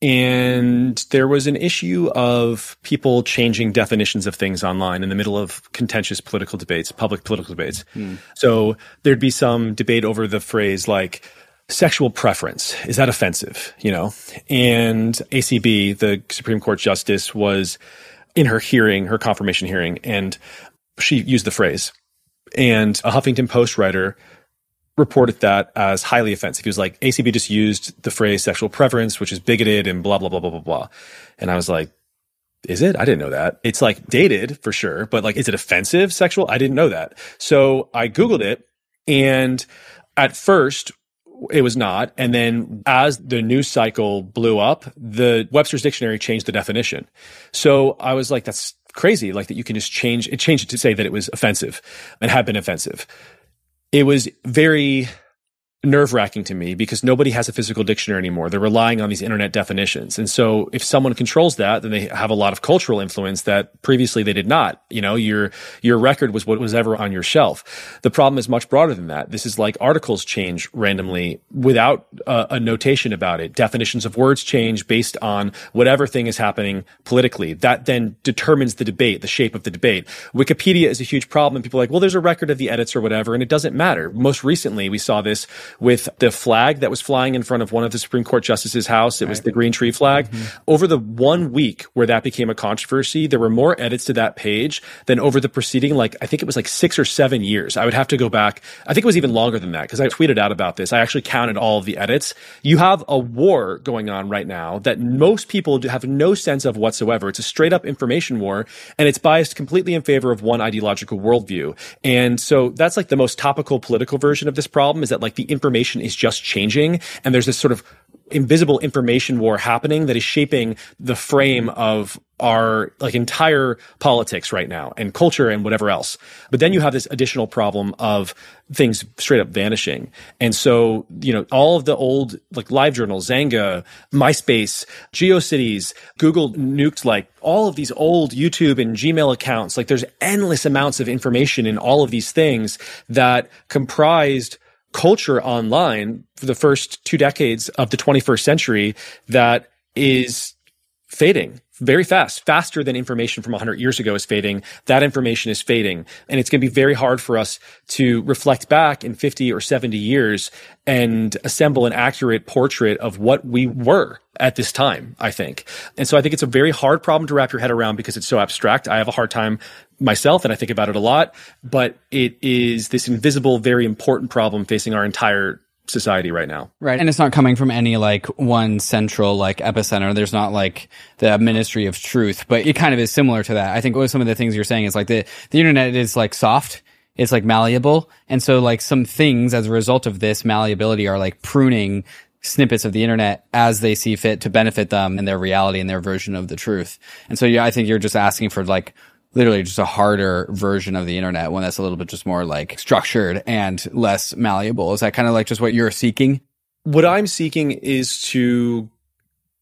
And there was an issue of people changing definitions of things online in the middle of contentious political debates, public political debates. So there'd be some debate over the phrase like sexual preference. Is that offensive? You know? And ACB, the Supreme Court justice, was in her hearing, her confirmation hearing, and she used the phrase. And a Huffington Post writer reported that as highly offensive. He was like, ACB just used the phrase sexual preference, which is bigoted and blah, blah, blah, blah, blah, blah. And I was like, is it? I didn't know that. It's like dated for sure, but like, is it offensive sexual? I didn't know that. So I Googled it, and at first it was not. And then as the news cycle blew up, the Webster's Dictionary changed the definition. So I was like, that's crazy. Like that you can just change it to say that it was offensive and had been offensive. It was very nerve-wracking to me because nobody has a physical dictionary anymore. They're relying on these internet definitions. And so if someone controls that, then they have a lot of cultural influence that previously they did not. You know, your record was what was ever on your shelf. The problem is much broader than that. This is like articles change randomly without a notation about it. Definitions of words change based on whatever thing is happening politically. That then determines the debate, the shape of the debate. Wikipedia is a huge problem. And people are like, well, there's a record of the edits or whatever, and it doesn't matter. Most recently, we saw this with the flag that was flying in front of one of the Supreme Court justices' house. It was the green tree flag. Mm-hmm. Over the 1 week where that became a controversy, there were more edits to that page than over the preceding, like, I think it was like 6 or 7 years. I would have to go back. I think it was even longer than that because I tweeted out about this. I actually counted all of the edits. You have a war going on right now that most people have no sense of whatsoever. It's a straight up information war, and it's biased completely in favor of one ideological worldview. And so that's like the most topical political version of this problem, is that like the information is just changing, and there's this sort of invisible information war happening that is shaping the frame of our like entire politics right now and culture and whatever else. But then you have this additional problem of things straight up vanishing. And so, you know, all of the old like LiveJournal, Xanga, MySpace, GeoCities, Google nuked like all of these old YouTube and Gmail accounts. Like there's endless amounts of information in all of these things that comprised culture online for the first 2 decades of the 21st century that is fading very fast, faster than information from 100 years ago is fading. That information is fading. And it's going to be very hard for us to reflect back in 50 or 70 years and assemble an accurate portrait of what we were at this time, I think. And so I think it's a very hard problem to wrap your head around because it's so abstract. I have a hard time myself, and I think about it a lot, but it is this invisible, very important problem facing our entire society right now. Right. And it's not coming from any like one central like epicenter. There's not like the Ministry of Truth, but it kind of is similar to that. I think some of the things you're saying is like the internet is like soft. It's like malleable. And so like some things as a result of this malleability are like pruning snippets of the internet as they see fit to benefit them and their reality and their version of the truth. And so yeah, I think you're just asking for like literally just a harder version of the internet, one that's a little bit just more like structured and less malleable. Is that kind of like just what you're seeking? What I'm seeking is to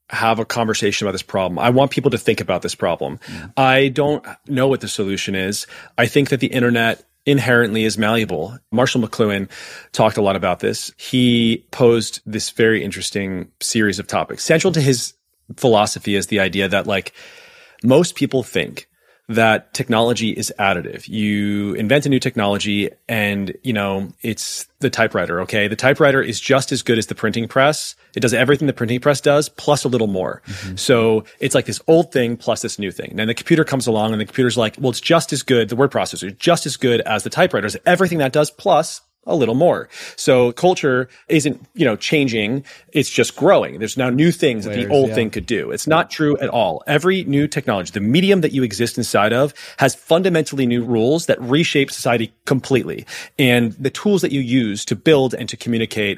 have a conversation about this problem. I want people to think about this problem. I don't know what the solution is. I think that the internet inherently is malleable. Marshall McLuhan talked a lot about this. He posed this very interesting series of topics. Central to his philosophy is the idea that like most people think that technology is additive. You invent a new technology and, it's the typewriter, okay? The typewriter is just as good as the printing press. It does everything the printing press does, plus a little more. So it's like this old thing plus this new thing. And then the computer comes along and the computer's like, well, it's just as good, the word processor, just as good as the typewriter. It's everything that does plus a little more. So culture isn't, changing. It's just growing. There's now new things that the old thing could do. It's not true at all. Every new technology, the medium that you exist inside of has fundamentally new rules that reshape society completely. And the tools that you use to build and to communicate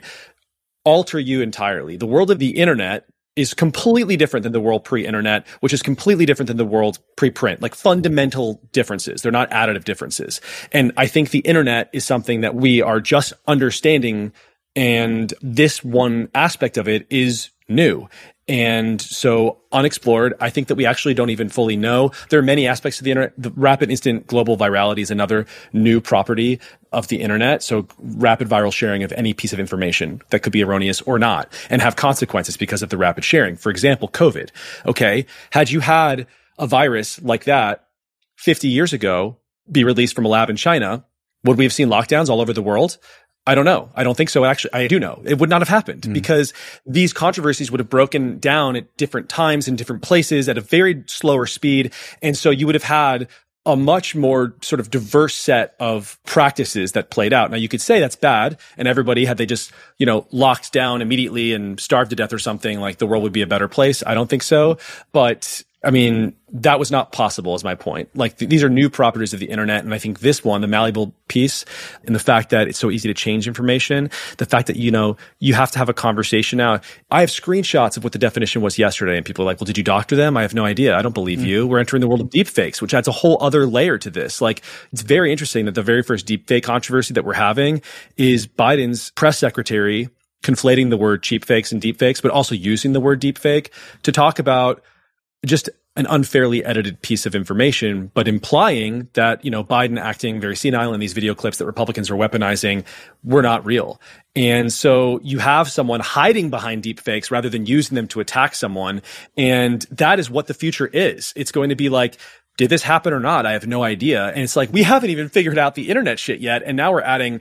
alter you entirely. The world of the internet is completely different than the world pre-internet, which is completely different than the world pre-print, like fundamental differences. They're not additive differences. And I think the internet is something that we are just understanding. And this one aspect of it is new. And so unexplored, I think that we actually don't even fully know. There are many aspects of the internet. The rapid instant global virality is another new property of the internet. So rapid viral sharing of any piece of information that could be erroneous or not and have consequences because of the rapid sharing. For example, COVID. Okay. Had you had a virus like that 50 years ago be released from a lab in China, would we have seen lockdowns all over the world? I don't know. I don't think so. Actually, I do know. It would not have happened because these controversies would have broken down at different times in different places at a very slower speed. And so you would have had a much more sort of diverse set of practices that played out. Now you could say that's bad and everybody had they just, locked down immediately and starved to death or something, like the world would be a better place. I don't think so. But I mean, that was not possible is my point. Like these are new properties of the internet. And I think this one, the malleable piece and the fact that it's so easy to change information, the fact that, you have to have a conversation now. I have screenshots of what the definition was yesterday and people are like, well, did you doctor them? I have no idea. I don't believe you. We're entering the world of deepfakes, which adds a whole other layer to this. Like it's very interesting that the very first deepfake controversy that we're having is Biden's press secretary conflating the word cheap fakes and deepfakes, but also using the word deepfake to talk about just an unfairly edited piece of information, but implying that, Biden acting very senile in these video clips that Republicans are weaponizing were not real. And so you have someone hiding behind deepfakes rather than using them to attack someone. And that is what the future is. It's going to be like, did this happen or not? I have no idea. And it's like, we haven't even figured out the internet shit yet. And now we're adding,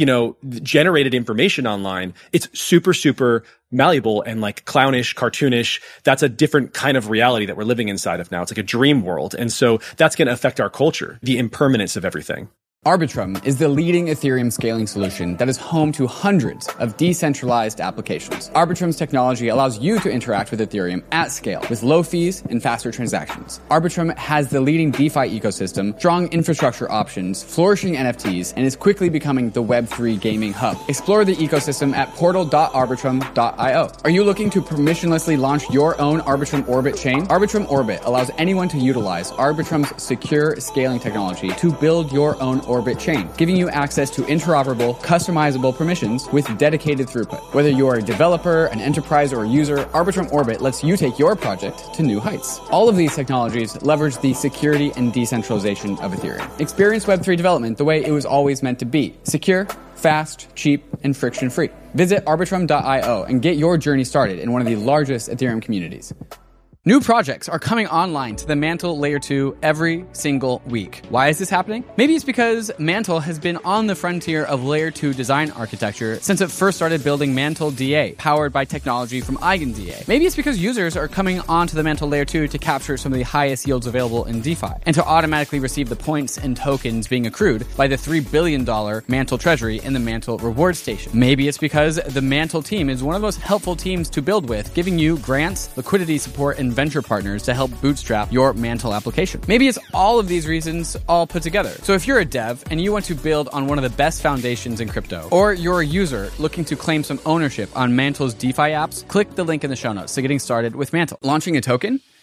generated information online. It's super, super malleable and like clownish, cartoonish. That's a different kind of reality that we're living inside of now. It's like a dream world. And so that's going to affect our culture, the impermanence of everything. Arbitrum is the leading Ethereum scaling solution that is home to hundreds of decentralized applications. Arbitrum's technology allows you to interact with Ethereum at scale with low fees and faster transactions. Arbitrum has the leading DeFi ecosystem, strong infrastructure options, flourishing NFTs, and is quickly becoming the Web3 gaming hub. Explore the ecosystem at portal.arbitrum.io. Are you looking to permissionlessly launch your own Arbitrum Orbit chain? Arbitrum Orbit allows anyone to utilize Arbitrum's secure scaling technology to build your own Orbit chain, giving you access to interoperable, customizable permissions with dedicated throughput. Whether you are a developer, an enterprise, or a user, Arbitrum Orbit lets you take your project to new heights. All of these technologies leverage the security and decentralization of Ethereum. Experience Web3 development the way it was always meant to be. Secure, fast, cheap, and friction-free. Visit Arbitrum.io and get your journey started in one of the largest Ethereum communities. New projects are coming online to the Mantle Layer 2 every single week. Why is this happening? Maybe it's because Mantle has been on the frontier of Layer 2 design architecture since it first started building Mantle DA, powered by technology from EigenDA. Maybe it's because users are coming onto the Mantle Layer 2 to capture some of the highest yields available in DeFi, and to automatically receive the points and tokens being accrued by the $3 billion Mantle treasury in the Mantle reward station. Maybe it's because the Mantle team is one of the most helpful teams to build with, giving you grants, liquidity support, and venture partners to help bootstrap your Mantle application. Maybe it's all of these reasons all put together. So if you're a dev and you want to build on one of the best foundations in crypto, or you're a user looking to claim some ownership on Mantle's DeFi apps, click the link in the show notes to getting started with Mantle. Launching a token?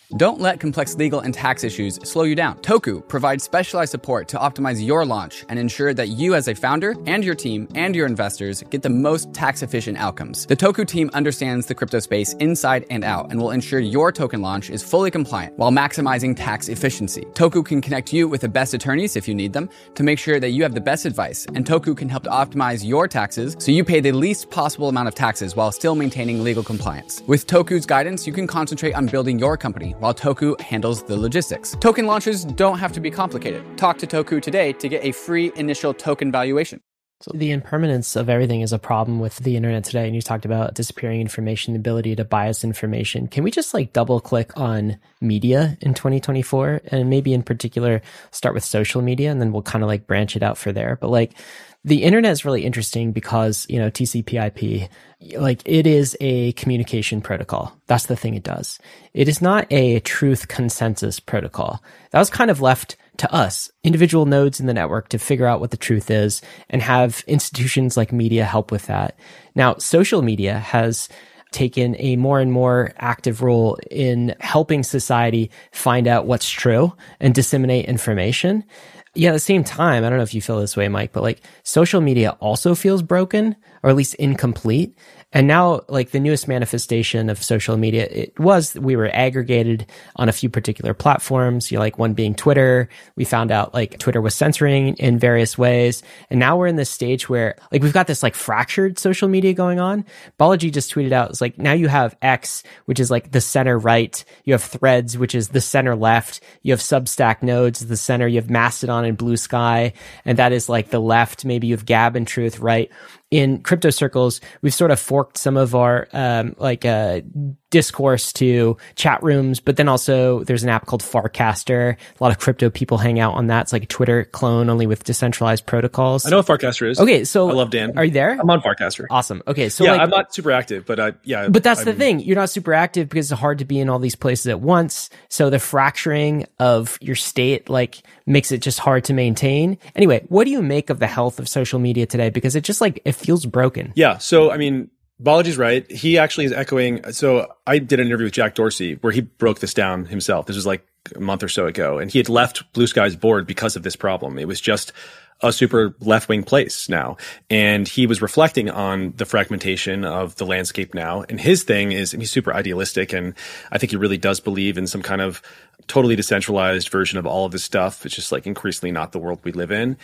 Don't let complex legal and tax issues slow you down. Toku provides specialized support to optimize your launch and ensure that you as a founder and your team and your investors get the most tax-efficient outcomes. The Toku team understands the crypto space inside and out and will ensure your token launch is fully compliant while maximizing tax efficiency. Toku can connect you with the best attorneys if you need them to make sure that you have the best advice, and Toku can help to optimize your taxes so you pay the least possible amount of taxes while still maintaining legal compliance. With Toku's guidance, you can concentrate on building your company while Toku handles the logistics. Token launches don't have to be complicated. Talk to Toku today to get a free initial token valuation. So the impermanence of everything is a problem with the internet today. And you talked about disappearing information, the ability to bias information. Can we just double click on media in 2024? And maybe in particular, start with social media, and then we'll kind of branch it out for there. But the internet is really interesting because, TCP/IP, it is a communication protocol. That's the thing it does. It is not a truth consensus protocol. That was kind of left to us, individual nodes in the network, to figure out what the truth is and have institutions like media help with that. Now, social media has taken a more and more active role in helping society find out what's true and disseminate information. Yeah, at the same time, I don't know if you feel this way, Mike, but social media also feels broken, or at least incomplete. And now, the newest manifestation of social media, we were aggregated on a few particular platforms, one being Twitter. We found out Twitter was censoring in various ways. And now we're in this stage where we've got this fractured social media going on. Balaji just tweeted out, it's now you have X, which is the center right. You have Threads, which is the center left. You have Substack nodes, the center. You have Mastodon and Blue Sky, and that is the left. Maybe you have Gab and Truth, right? In crypto circles, we've sort of forked some of our discourse to chat rooms, but then also there's an app called Farcaster. A lot of crypto people hang out on that. It's like a Twitter clone, only with decentralized protocols. I know what Farcaster is. Okay, so I love Dan. Are you there? I'm on Farcaster. Awesome. Okay, so I'm not super active, but But that's the thing. You're not super active because it's hard to be in all these places at once. So the fracturing of your state makes it just hard to maintain. Anyway, what do you make of the health of social media today? Because it just it feels broken. Yeah. So Balaji's right. He actually is echoing. So I did an interview with Jack Dorsey where he broke this down himself. This was a month or so ago, and he had left Blue Sky's board because of this problem. It was just a super left-wing place now. And he was reflecting on the fragmentation of the landscape now. And his thing is, he's super idealistic, and I think he really does believe in some kind of totally decentralized version of all of this stuff. It's just increasingly not the world we live in.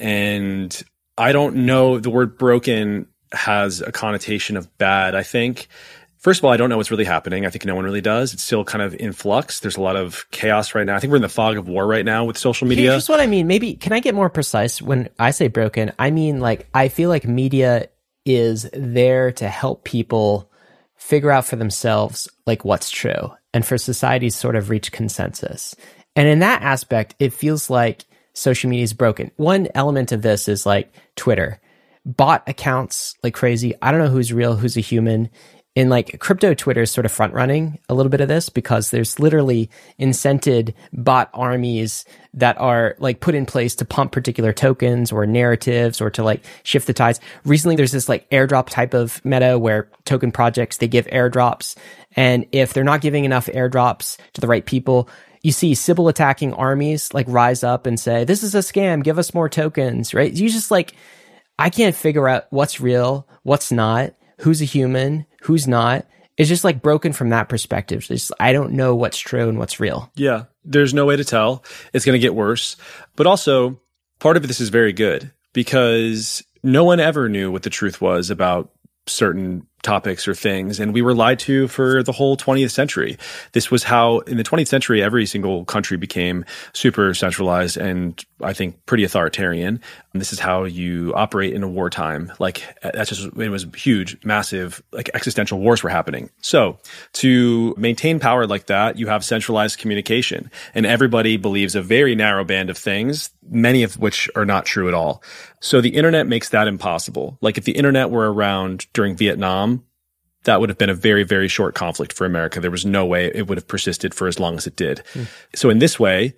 And I don't know, the word broken has a connotation of bad, I think. First of all, I don't know what's really happening. I think no one really does. It's still kind of in flux. There's a lot of chaos right now. I think we're in the fog of war right now with social media. Here's what I mean. Maybe, can I get more precise when I say broken? I mean, I feel like media is there to help people figure out for themselves, what's true, and for society to sort of reach consensus. And in that aspect, it feels like social media is broken. One element of this is Twitter. Bot accounts like crazy. I don't know who's real, who's a human. In crypto, Twitter is sort of front running a little bit of this because there's literally incented bot armies that are put in place to pump particular tokens or narratives or to shift the tides. Recently, there's this airdrop type of meta where token projects, they give airdrops. And if they're not giving enough airdrops to the right people, you see Sybil attacking armies rise up and say, this is a scam, give us more tokens, right? You just I can't figure out what's real, what's not, who's a human, who's not. It's just broken from that perspective. I don't know what's true and what's real. Yeah, there's no way to tell. It's going to get worse. But also, part of this is very good because no one ever knew what the truth was about certain topics or things, and we were lied to for the whole 20th century. This was how, in the 20th century, every single country became super centralized and I think pretty authoritarian. And this is how you operate in a wartime. That's just, it was huge, massive, existential wars were happening. So to maintain power like that, you have centralized communication, and everybody believes a very narrow band of things, many of which are not true at all. So the internet makes that impossible. If the internet were around during Vietnam, that would have been a very, very short conflict for America. There was no way it would have persisted for as long as it did. So in this way,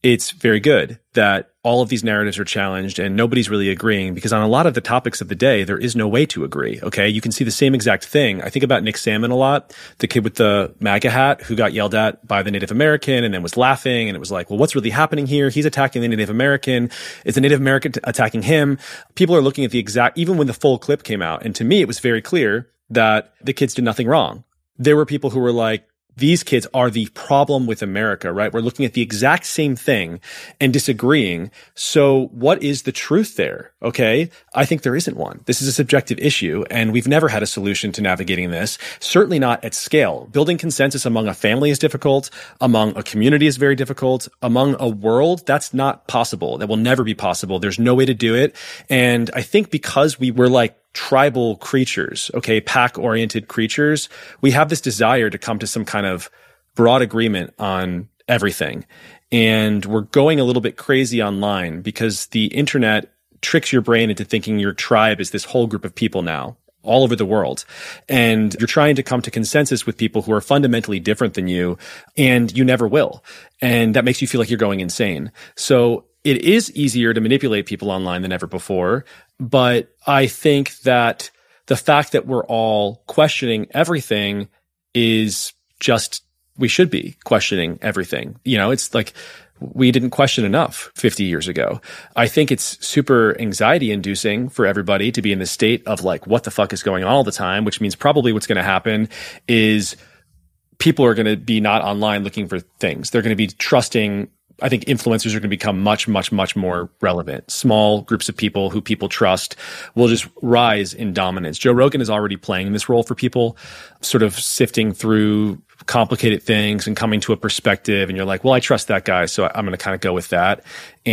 it's very good that all of these narratives are challenged and nobody's really agreeing, because on a lot of the topics of the day, there is no way to agree. Okay. You can see the same exact thing. I think about Nick Salmon a lot, the kid with the MAGA hat who got yelled at by the Native American and then was laughing. And it was like, well, what's really happening here? He's attacking the Native American. Is the Native American attacking him? People are looking at the exact, even when the full clip came out. And to me, it was very clear that the kids did nothing wrong. There were people who were like, these kids are the problem with America, right? We're looking at the exact same thing and disagreeing. So what is the truth there? Okay. I think there isn't one. This is a subjective issue, and we've never had a solution to navigating this. Certainly not at scale. Building consensus among a family is difficult. Among a community is very difficult. Among a world, that's not possible. That will never be possible. There's no way to do it. And I think because we were like tribal creatures, okay, pack-oriented creatures, we have this desire to come to some kind of broad agreement on everything. And we're going a little bit crazy online because the internet tricks your brain into thinking your tribe is this whole group of people now, all over the world. And you're trying to come to consensus with people who are fundamentally different than you, and you never will. And that makes you feel like you're going insane. So it is easier to manipulate people online than ever before. But I think that the fact that we're all questioning everything is just, we should be questioning everything. You know, it's like we didn't question enough 50 years ago. I think it's super anxiety inducing for everybody to be in this state of like, what the fuck is going on all the time, which means probably what's going to happen is people are going to be not online looking for things. They're going to be trusting. I think influencers are going to become much, much, much more relevant. Small groups of people who people trust will just rise in dominance. Joe Rogan is already playing this role for people, sort of sifting through complicated things and coming to a perspective. And you're like, well, I trust that guy, so I'm going to kind of go with that.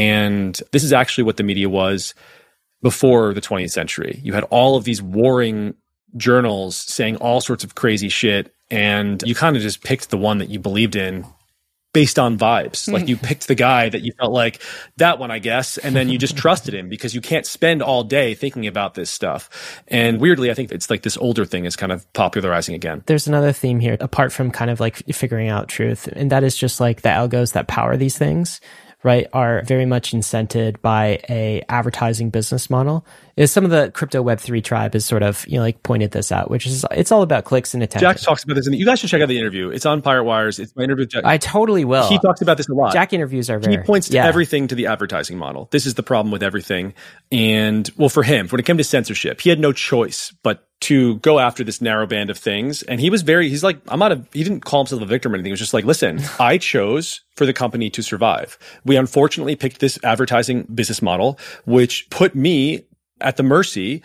And this is actually what the media was before the 20th century. You had all of these warring journals saying all sorts of crazy shit, and you kind of just picked the one that you believed in based on vibes. Like you picked the guy that you felt like, that one, I guess, and then you just trusted him because you can't spend all day thinking about this stuff. And weirdly, I think it's like this older thing is kind of popularizing again. There's another theme here, apart from kind of like figuring out truth, and that is just like the algos that power these things, right, are very much incented by a advertising business model. Is some of the crypto Web3 tribe is sort of, you know, like pointed this out, which is, it's all about clicks and attention. Jack talks about this, and you guys should check out the interview. It's on Pirate Wires. It's my interview with Jack. I totally will. He talks about this a lot. Jack interviews are very... He points to everything to the advertising model. This is the problem with everything. And, well, for him, when it came to censorship, he had no choice but to go after this narrow band of things. And he was he's like, he didn't call himself a victim or anything. He was just like, listen, I chose for the company to survive. We unfortunately picked this advertising business model, which put me at the mercy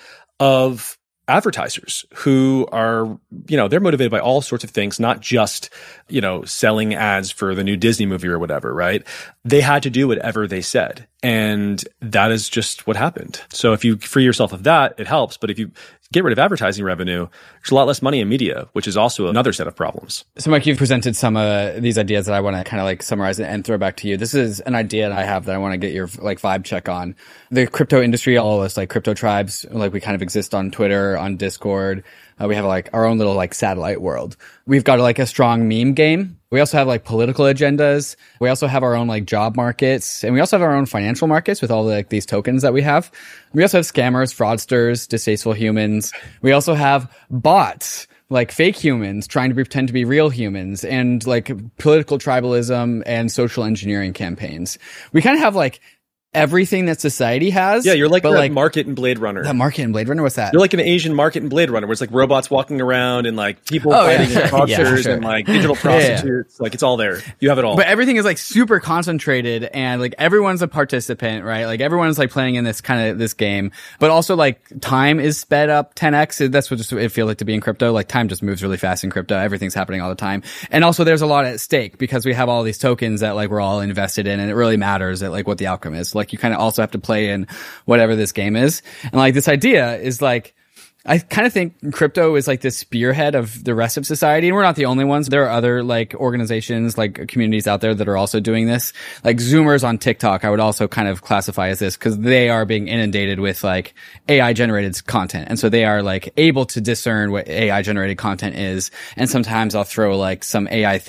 of advertisers who are, you know, they're motivated by all sorts of things, not just, you know, selling ads for the new Disney movie or whatever, right? They had to do whatever they said. And that is just what happened. So if you free yourself of that, it helps. But if you get rid of advertising revenue, there's a lot less money in media, which is also another set of problems. So Mike, you've presented some of these ideas that I want to kind of like summarize and throw back to you. This is an idea that I have that I want to get your like vibe check on. The crypto industry, all of us like crypto tribes, like we kind of exist on Twitter, on Discord. We have like our own little like satellite world. We've got like a strong meme game. We also have like political agendas. We also have our own like job markets, and we also have our own financial markets with all like these tokens that we have. We also have scammers, fraudsters, distasteful humans. We also have bots, like fake humans trying to pretend to be real humans, and like political tribalism and social engineering campaigns. We kind of have like everything that society has. Yeah, you're like that market in Blade Runner. That market in Blade Runner? What's that? You're like an Asian market in Blade Runner, where it's like robots walking around and like people fighting monsters and like digital prostitutes. Like it's all there. You have it all. But everything is like super concentrated, and like everyone's a participant, right? Like everyone's like playing in this kind of this game. But also like time is sped up 10x. That's what it feels like to be in crypto. Like time just moves really fast in crypto. Everything's happening all the time. And also there's a lot at stake because we have all these tokens that like we're all invested in, and it really matters that like what the outcome is. Like you kind of also have to play in whatever this game is. And like this idea is like, I kind of think crypto is like the spearhead of the rest of society, and we're not the only ones. There are other like organizations, like communities out there that are also doing this. Like Zoomers on TikTok, I would also kind of classify as this because they are being inundated with like AI generated content. And so they are like able to discern what AI generated content is. And sometimes I'll throw like some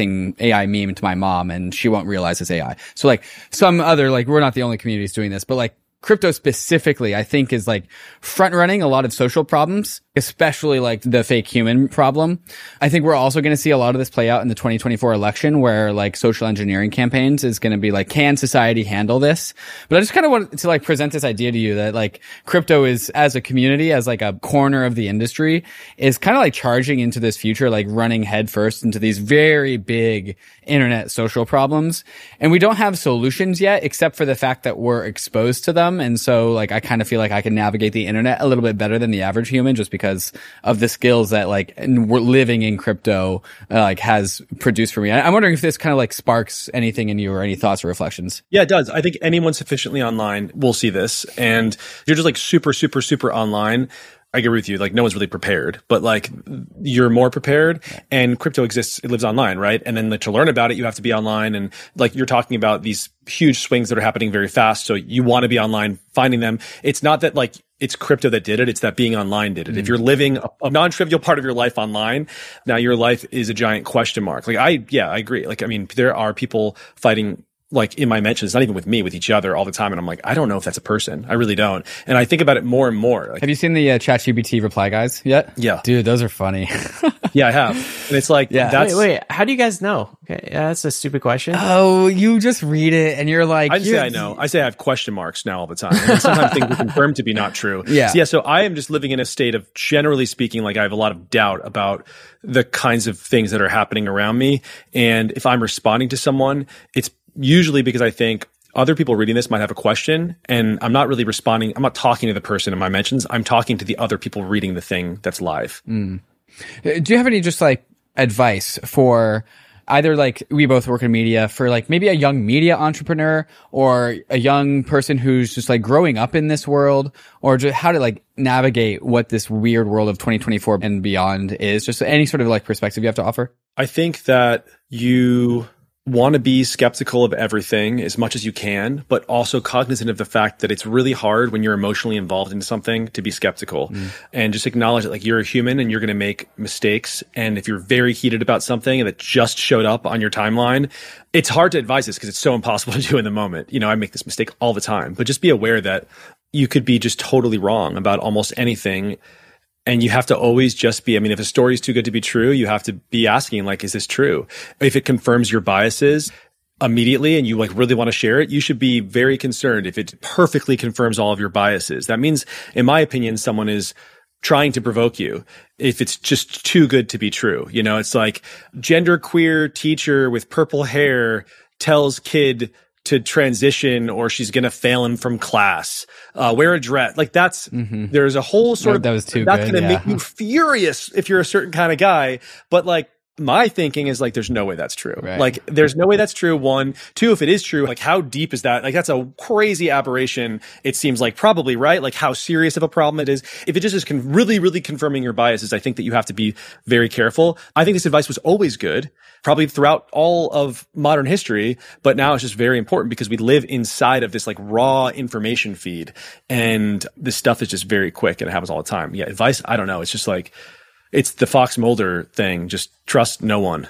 AI meme to my mom and she won't realize it's AI. So like some other, like we're not the only communities doing this, but like crypto specifically, I think, is like front running a lot of social problems, especially like the fake human problem. I think we're also going to see a lot of this play out in the 2024 election where like social engineering campaigns is going to be like, can society handle this? But I just kind of wanted to like present this idea to you that like crypto is as a community, as like a corner of the industry is kind of like charging into this future, like running headfirst into these very big internet social problems. And we don't have solutions yet, except for the fact that we're exposed to them. And so like, I kind of feel like I can navigate the internet a little bit better than the average human just because of the skills that like we're living in crypto, like has produced for me. I'm wondering if this kind of like sparks anything in you or any thoughts or reflections. Yeah, it does. I think anyone sufficiently online will see this. And you're just like super, super, super online. I agree with you. Like no one's really prepared, but like you're more prepared and crypto exists. It lives online, right? And then like, to learn about it, you have to be online. And like you're talking about these huge swings that are happening very fast. So you want to be online finding them. It's not that like it's crypto that did it. It's that being online did it. If you're living a non-trivial part of your life online, now your life is a giant question mark. Like I agree. Like, I mean, there are people fighting like in my mentions, not even with me, with each other all the time. And I'm like, I don't know if that's a person. I really don't. And I think about it more and more. Like, have you seen the ChatGPT reply guys yet? Yeah. Dude, those are funny. Yeah, I have. And it's like, that's... Wait, how do you guys know? Okay, yeah, that's a stupid question. Oh, you just read it and you're like... I say I know. I say I have question marks now all the time. And sometimes things are confirmed to be not true. Yeah. So I am just living in a state of, generally speaking, like I have a lot of doubt about the kinds of things that are happening around me. And if I'm responding to someone, it's usually because I think other people reading this might have a question and I'm not really responding. I'm not talking to the person in my mentions. I'm talking to the other people reading the thing that's live. Do you have any just like advice for either like we both work in media for like maybe a young media entrepreneur or a young person who's just like growing up in this world or just how to like navigate what this weird world of 2024 and beyond is? Just any sort of like perspective you have to offer? I think that you want to be skeptical of everything as much as you can, but also cognizant of the fact that it's really hard when you're emotionally involved in something to be skeptical and just acknowledge that like you're a human and you're going to make mistakes. And if you're very heated about something and that just showed up on your timeline, it's hard to advise this because it's so impossible to do in the moment. You know, I make this mistake all the time, but just be aware that you could be just totally wrong about almost anything. And you have to always just be, I mean, if a story is too good to be true, you have to be asking, like, is this true? If it confirms your biases immediately and you like really want to share it, you should be very concerned if it perfectly confirms all of your biases. That means, in my opinion, someone is trying to provoke you if it's just too good to be true. You know, it's like genderqueer teacher with purple hair tells kid to transition or she's going to fail him from class. Wear a dress. Like that's, there's a whole sort of, that was too that's good. Going to make you furious if you're a certain kind of guy. But like, my thinking is like, there's no way that's true. Right. Like, there's no way that's true. One, two, if it is true, like how deep is that? Like, that's a crazy aberration. It seems like probably, right? Like how serious of a problem it is. If it just is really, really confirming your biases, I think that you have to be very careful. I think this advice was always good, probably throughout all of modern history, but now it's just very important because we live inside of this like raw information feed and this stuff is just very quick and it happens all the time. Yeah. Advice, I don't know. It's just like, it's the Fox Mulder thing. Just trust no one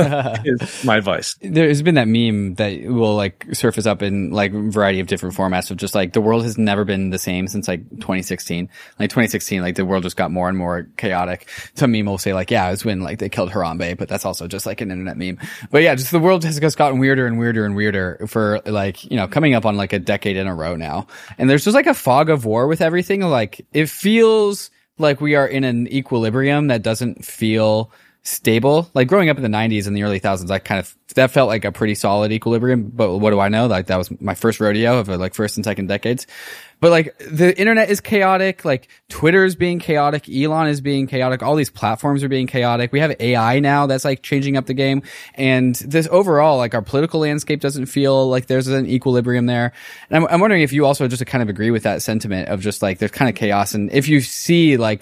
is my advice. There's been that meme that will like surface up in like a variety of different formats of just like the world has never been the same since like 2016. Like 2016, like the world just got more and more chaotic. Some meme will say like, yeah, it was when like they killed Harambe, but that's also just like an internet meme. But yeah, just the world has just gotten weirder and weirder and weirder for like, you know, coming up on like a decade in a row now. And there's just like a fog of war with everything. Like it feels like we are in an equilibrium that doesn't feel stable. Like growing up in the 90s and the early 2000s, that felt like a pretty solid equilibrium. But what do I know? Like that was my first rodeo of like first and second decades. But like the internet is chaotic. Like Twitter is being chaotic. Elon is being chaotic. All these platforms are being chaotic. We have AI now that's like changing up the game. And this overall, like our political landscape doesn't feel like there's an equilibrium there. And I'm wondering if you also just kind of agree with that sentiment of just like there's kind of chaos. And if you see like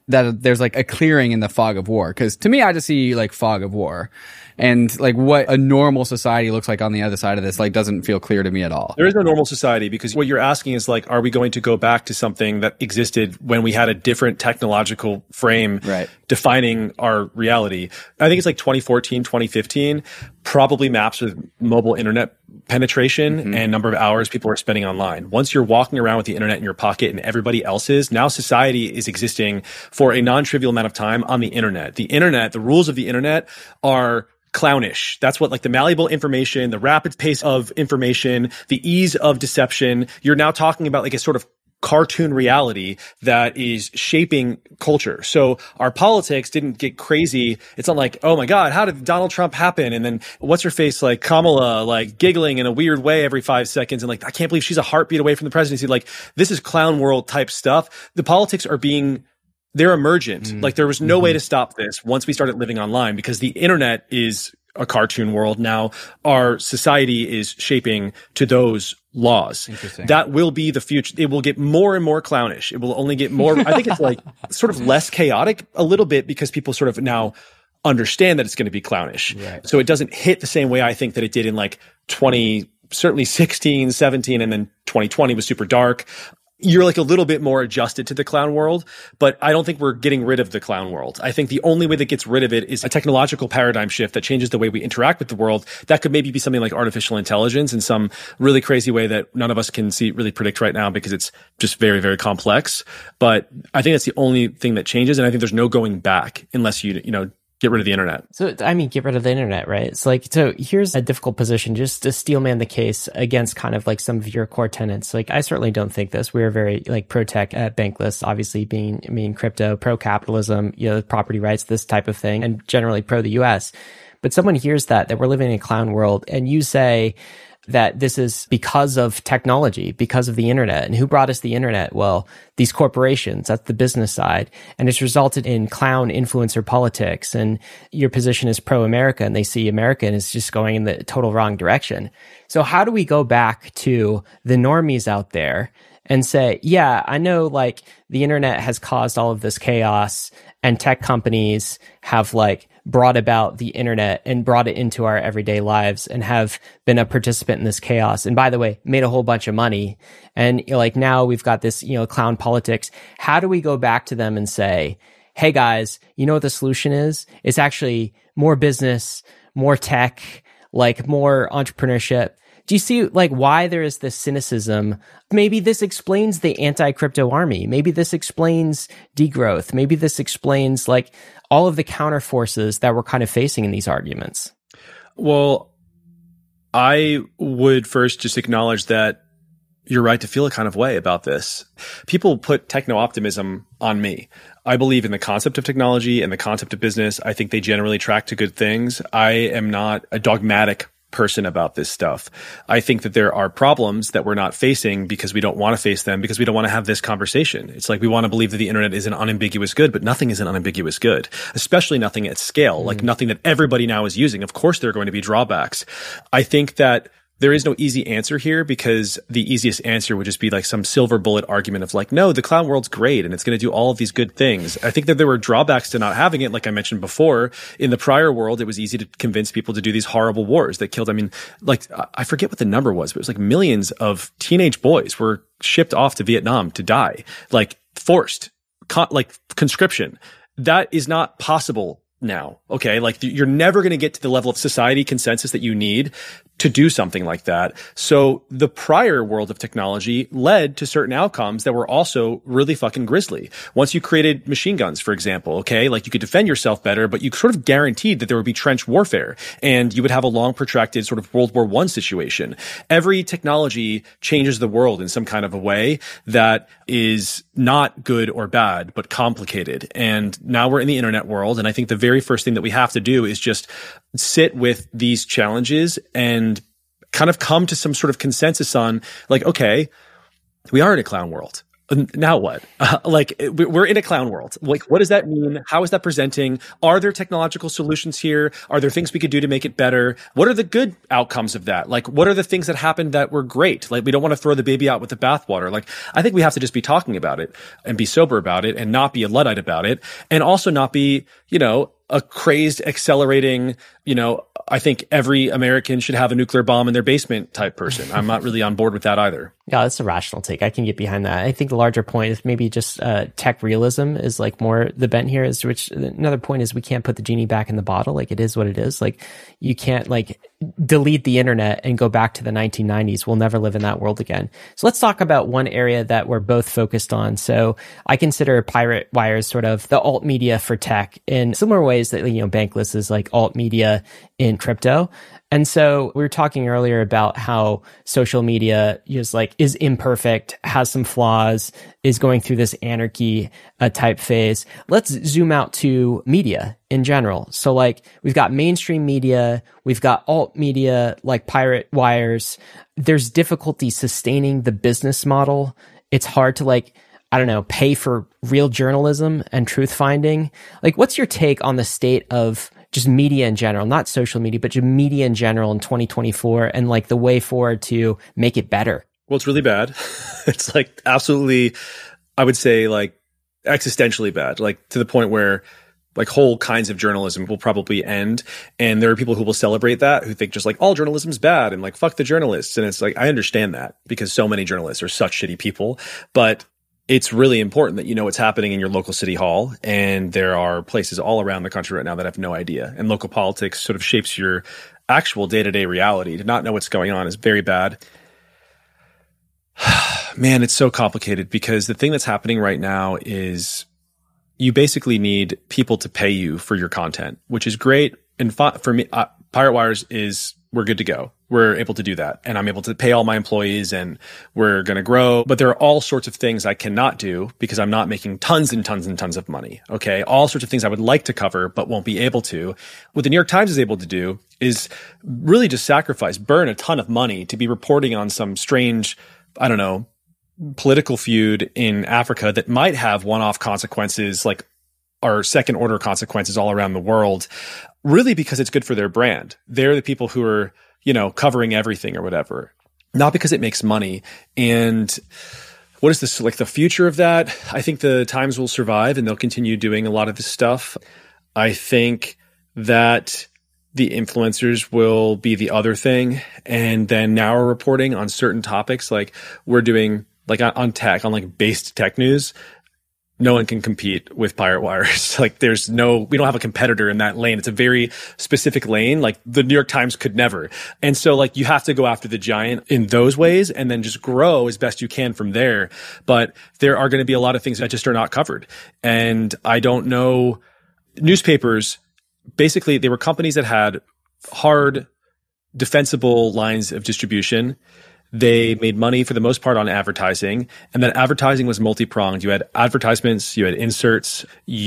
that there's like a clearing in the fog of war. Because to me, I just see like fog of war. And like what a normal society looks like on the other side of this, like doesn't feel clear to me at all. There is no normal society, because what you're asking is like, are we going to go back to something that existed when we had a different technological frame defining our reality? I think it's like 2014, 2015 probably maps with mobile internet penetration and number of hours people are spending online. Once you're walking around with the internet in your pocket and everybody else is, now society is existing for a non-trivial amount of time on the internet. The internet, the rules of the internet are clownish. That's what, like, the malleable information, the rapid pace of information, the ease of deception. You're now talking about like a sort of cartoon reality that is shaping culture. So our politics didn't get crazy. It's not like, oh my God, how did Donald Trump happen? And then what's her face, like Kamala, like giggling in a weird way every 5 seconds. And like, I can't believe she's a heartbeat away from the presidency. Like, this is clown world type stuff. The politics are they're emergent. Like, there was no way to stop this once we started living online, because the internet is a cartoon world. Now our society is shaping to those laws. That will be the future. It will get more and more clownish. It will only get more. I think it's like sort of less chaotic a little bit, because people sort of now understand that it's going to be clownish. So it doesn't hit the same way I think that it did in like certainly 16, 17, and then 2020 was super dark. You're like a little bit more adjusted to the clown world, but I don't think we're getting rid of the clown world. I think the only way that gets rid of it is a technological paradigm shift that changes the way we interact with the world. That could maybe be something like artificial intelligence in some really crazy way that none of us can really predict right now, because it's just very, very complex. But I think that's the only thing that changes. And I think there's no going back unless you get rid of the internet. So, I mean, get rid of the internet, right? It's like, so here's a difficult position just to steelman the case against kind of like some of your core tenets. Like, I certainly don't think this. We're very like pro-tech at Bankless, obviously being crypto, pro-capitalism, property rights, this type of thing, and generally pro the US. But someone hears that we're living in a clown world, and you say that this is because of technology, because of the internet. And who brought us the internet? Well, these corporations, that's the business side. And it's resulted in clown influencer politics. And your position is pro-America, and they see America and it's just going in the total wrong direction. So how do we go back to the normies out there and say, yeah, I know like the internet has caused all of this chaos, and tech companies have like brought about the internet and brought it into our everyday lives and have been a participant in this chaos. And by the way, made a whole bunch of money. And like now we've got this, clown politics. How do we go back to them and say, hey guys, you know what the solution is? It's actually more business, more tech, like more entrepreneurship. Do you see like why there is this cynicism? Maybe this explains the anti-crypto army. Maybe this explains degrowth. Maybe this explains like all of the counter forces that we're kind of facing in these arguments. Well, I would first just acknowledge that you're right to feel a kind of way about this. People put techno-optimism on me. I believe in the concept of technology and the concept of business. I think they generally track to good things. I am not a dogmatic person about this stuff. I think that there are problems that we're not facing because we don't want to face them, because we don't want to have this conversation. It's like we want to believe that the internet is an unambiguous good, but nothing is an unambiguous good, especially nothing at scale, like nothing that everybody now is using. Of course, there are going to be drawbacks. I think that there is no easy answer here, because the easiest answer would just be like some silver bullet argument of like, no, the clown world's great and it's going to do all of these good things. I think that there were drawbacks to not having it. Like I mentioned before, in the prior world, it was easy to convince people to do these horrible wars that killed. I mean, like, I forget what the number was, but it was like millions of teenage boys were shipped off to Vietnam to die, like forced, like conscription. That is not possible now. Okay. Like you're never going to get to the level of society consensus that you need to do something like that. So the prior world of technology led to certain outcomes that were also really fucking grisly. Once you created machine guns, for example, okay, like you could defend yourself better, but you sort of guaranteed that there would be trench warfare and you would have a long protracted sort of World War I situation. Every technology changes the world in some kind of a way that is not good or bad, but complicated. And now we're in the internet world. And I think the very first thing that we have to do is just sit with these challenges and kind of come to some sort of consensus on like, okay, we are in a clown world. Now what? We're in a clown world. Like, what does that mean? How is that presenting? Are there technological solutions here? Are there things we could do to make it better? What are the good outcomes of that? Like, what are the things that happened that were great? Like, we don't want to throw the baby out with the bathwater. Like, I think we have to just be talking about it and be sober about it and not be a Luddite about it, and also not be, a crazed, accelerating, I think every American should have a nuclear bomb in their basement type person. I'm not really on board with that either. Yeah, that's a rational take. I can get behind that. I think the larger point is maybe just tech realism is like more the bent here, is which another point is we can't put the genie back in the bottle. Like, it is what it is. Like, you can't like delete the internet and go back to the 1990s. We'll never live in that world again. So let's talk about one area that we're both focused on. So I consider Pirate Wire as sort of the alt media for tech in similar ways that, Bankless is like alt media in crypto. And so we were talking earlier about how social media is imperfect, has some flaws, is going through this anarchy type phase. Let's zoom out to media in general. So we've got mainstream media, we've got alt media like Pirate Wires. There's difficulty sustaining the business model. It's hard to pay for real journalism and truth finding. What's your take on the state of just media in general, not social media, but just media in general in 2024 and the way forward to make it better? Well, it's really bad. It's absolutely, I would say existentially bad, to the point where whole kinds of journalism will probably end. And there are people who will celebrate that, who think just all journalism is bad and fuck the journalists. And it's I understand that because so many journalists are such shitty people, but it's really important that you know what's happening in your local city hall. And there are places all around the country right now that have no idea. And local politics sort of shapes your actual day-to-day reality. To not know what's going on is very bad. Man, it's so complicated because the thing that's happening right now is you basically need people to pay you for your content, which is great. And for me, Pirate Wires we're good to go. We're able to do that. And I'm able to pay all my employees and we're going to grow. But there are all sorts of things I cannot do because I'm not making tons and tons and tons of money. Okay. All sorts of things I would like to cover, but won't be able to. What the New York Times is able to do is really just burn a ton of money to be reporting on some strange, political feud in Africa that might have one-off consequences, or second order consequences all around the world, really because it's good for their brand. They're the people who are, covering everything or whatever, not because it makes money. And what is this, the future of that? I think the Times will survive and they'll continue doing a lot of this stuff. I think that the influencers will be the other thing. And then now we're reporting on certain topics, we're doing on tech, on based tech news. No one can compete with Pirate Wires. We don't have a competitor in that lane. It's a very specific lane. The New York Times could never. And so you have to go after the giant in those ways and then just grow as best you can from there. But there are going to be a lot of things that just are not covered. And I don't know. Newspapers, basically, they were companies that had hard, defensible lines of distribution. They made money for the most part on advertising, and that advertising was multi-pronged. You had advertisements, you had inserts,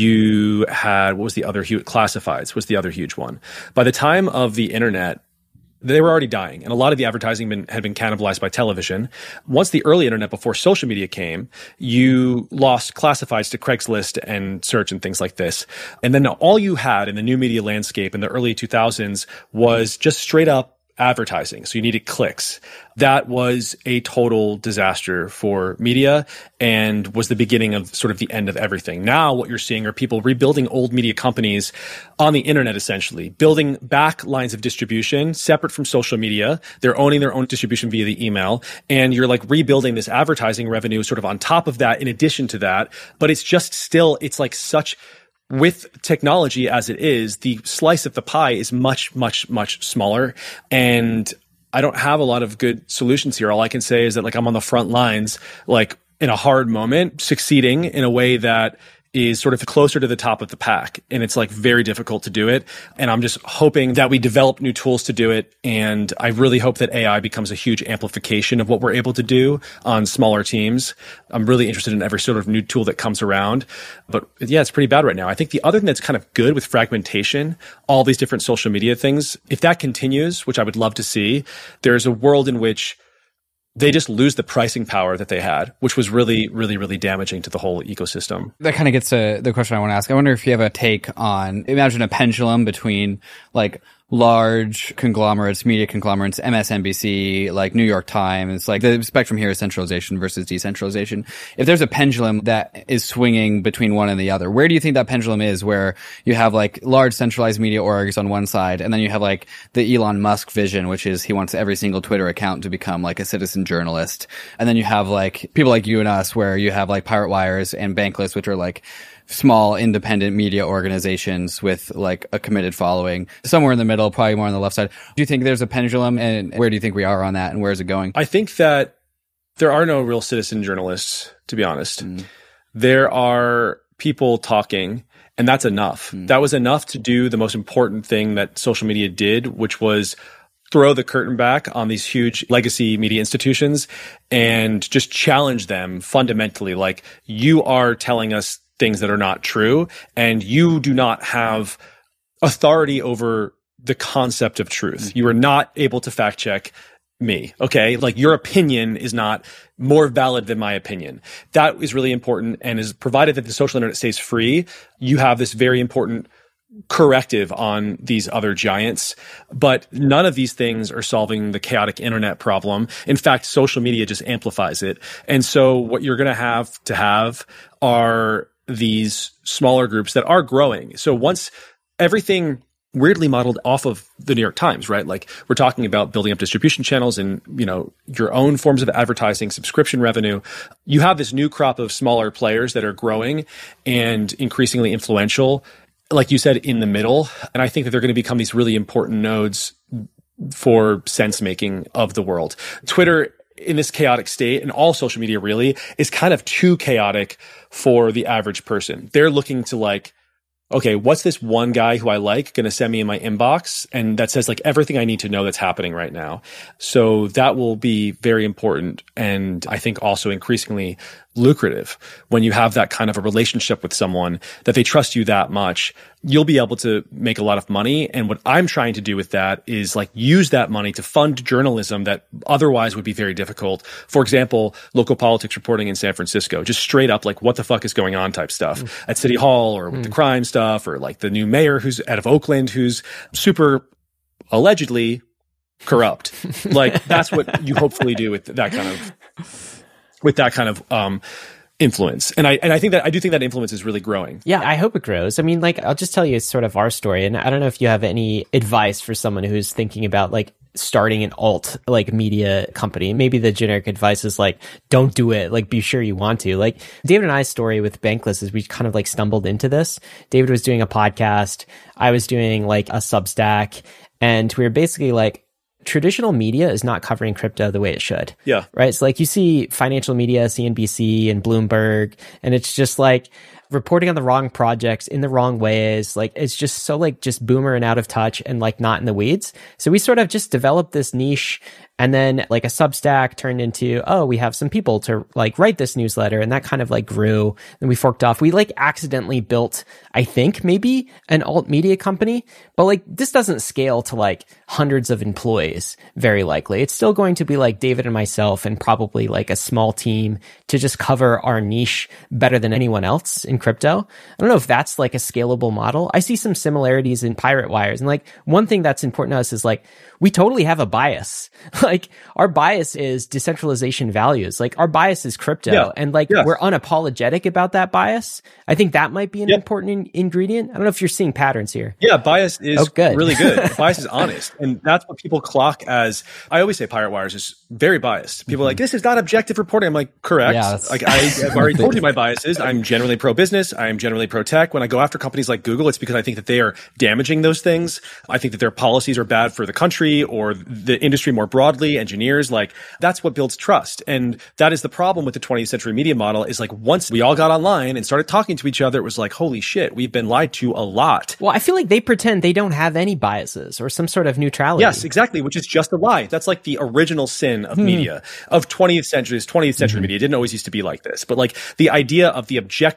you had, classifieds was the other huge one. By the time of the internet, they were already dying, and a lot of the advertising had been cannibalized by television. Once the early internet, before social media came, you lost classifieds to Craigslist and search and things like this. And then all you had in the new media landscape in the early 2000s was just straight up advertising. So you needed clicks. That was a total disaster for media and was the beginning of sort of the end of everything. Now what you're seeing are people rebuilding old media companies on the internet, essentially, building back lines of distribution separate from social media. They're owning their own distribution via the email. And you're rebuilding this advertising revenue sort of on top of that, in addition to that. But it's just still, it's such, with technology as it is, the slice of the pie is much, much, much smaller. And I don't have a lot of good solutions here. All I can say is that I'm on the front lines, in a hard moment, succeeding in a way that is sort of closer to the top of the pack. And it's very difficult to do it. And I'm just hoping that we develop new tools to do it. And I really hope that AI becomes a huge amplification of what we're able to do on smaller teams. I'm really interested in every sort of new tool that comes around. But yeah, it's pretty bad right now. I think the other thing that's kind of good with fragmentation, all these different social media things, if that continues, which I would love to see, there's a world in which they just lose the pricing power that they had, which was really, really, really damaging to the whole ecosystem. That kind of gets to the question I want to ask. I wonder if you have a take on, imagine a pendulum between like large conglomerates, media conglomerates, MSNBC, like New York Times, like the spectrum here is centralization versus decentralization. If there's a pendulum that is swinging between one and the other, where do you think that pendulum is, where you have like large centralized media orgs on one side, and then you have like the Elon Musk vision, which is he wants every single Twitter account to become like a citizen journalist. And then you have like people like you and us, where you have like Pirate Wires and Bankless, which are like small independent media organizations with like a committed following. Somewhere in the middle, probably more on the left side. Do you think there's a pendulum, and where do you think we are on that, and where is it going? I think that there are no real citizen journalists, to be honest. There are people talking, and that's enough. That was enough to do the most important thing that social media did, which was throw the curtain back on these huge legacy media institutions and just challenge them fundamentally. Like, you are telling us things that are not true, and you do not have authority over the concept of truth. You are not able to fact check me. Okay. Like, your opinion is not more valid than my opinion. That is really important, and is provided that the social internet stays free. You have this very important corrective on these other giants, but none of these things are solving the chaotic internet problem. In fact, social media just amplifies it. And so what you're going to have are these smaller groups that are growing. So once everything weirdly modeled off of the New York Times, right? Like, we're talking about building up distribution channels and, your own forms of advertising, subscription revenue. You have this new crop of smaller players that are growing and increasingly influential, like you said, in the middle. And I think that they're going to become these really important nodes for sense making of the world. Twitter, in this chaotic state, and all social media really, is kind of too chaotic for the average person. They're looking to like, okay, what's this one guy who I like going to send me in my inbox? And that says like everything I need to know that's happening right now. So that will be very important. And I think also increasingly lucrative when you have that kind of a relationship with someone that they trust you that much. You'll be able to make a lot of money. And what I'm trying to do with that is like use that money to fund journalism that otherwise would be very difficult. For example, local politics reporting in San Francisco, just straight up like what the fuck is going on type stuff at City Hall, or with the crime stuff, or like the new mayor who's out of Oakland who's super allegedly corrupt. Like, that's what you hopefully do with that kind of influence. And I do think that influence is really growing. Yeah, I hope it grows. I mean, like, I'll just tell you sort of our story. And I don't know if you have any advice for someone who's thinking about like starting an alt like media company. Maybe the generic advice is like, don't do it. Like, be sure you want to. Like, David and I's story with Bankless is we kind of like stumbled into this. David was doing a podcast. I was doing like a Substack, and we were basically like, traditional media is not covering crypto the way it should. Yeah. Right. So like, you see financial media, CNBC and Bloomberg, and it's just like reporting on the wrong projects in the wrong ways. Like, it's just so like just boomer and out of touch and like not in the weeds. So we sort of just developed this niche, and then like a Substack turned into, oh, we have some people to like write this newsletter, and that kind of like grew. And we forked off. We like accidentally built, I think, maybe an alt media company, but like this doesn't scale to like hundreds of employees, very likely. It's still going to be like David and myself and probably like a small team to just cover our niche better than anyone else in crypto. I don't know if that's like a scalable model. I see some similarities in Pirate Wires. And like, one thing that's important to us is like, we totally have a bias. Like, our bias is decentralization values. Like, our bias is crypto. Yeah. And like, we're unapologetic about that bias. I think that might be an important ingredient. I don't know if you're seeing patterns here. Yeah, bias is really good. Bias is honest. And that's what people clock as. I always say Pirate Wires is very biased. People are like, this is not objective reporting. I'm like, correct. Yeah, like, I've already told you my biases. I'm generally pro-business. I'm generally pro-tech. When I go after companies like Google, it's because I think that they are damaging those things. I think that their policies are bad for the country or the industry more broadly, engineers. Like, that's what builds trust. And that is the problem with the 20th century media model, is like, once we all got online and started talking to each other, it was like, holy shit, we've been lied to a lot. Well, I feel like they pretend they don't have any biases or some sort of neutrality. Yes, exactly, which is just a lie. That's like the original sin of media, of 20th century media. It didn't always used to be like this. But like, the idea of the objective journalism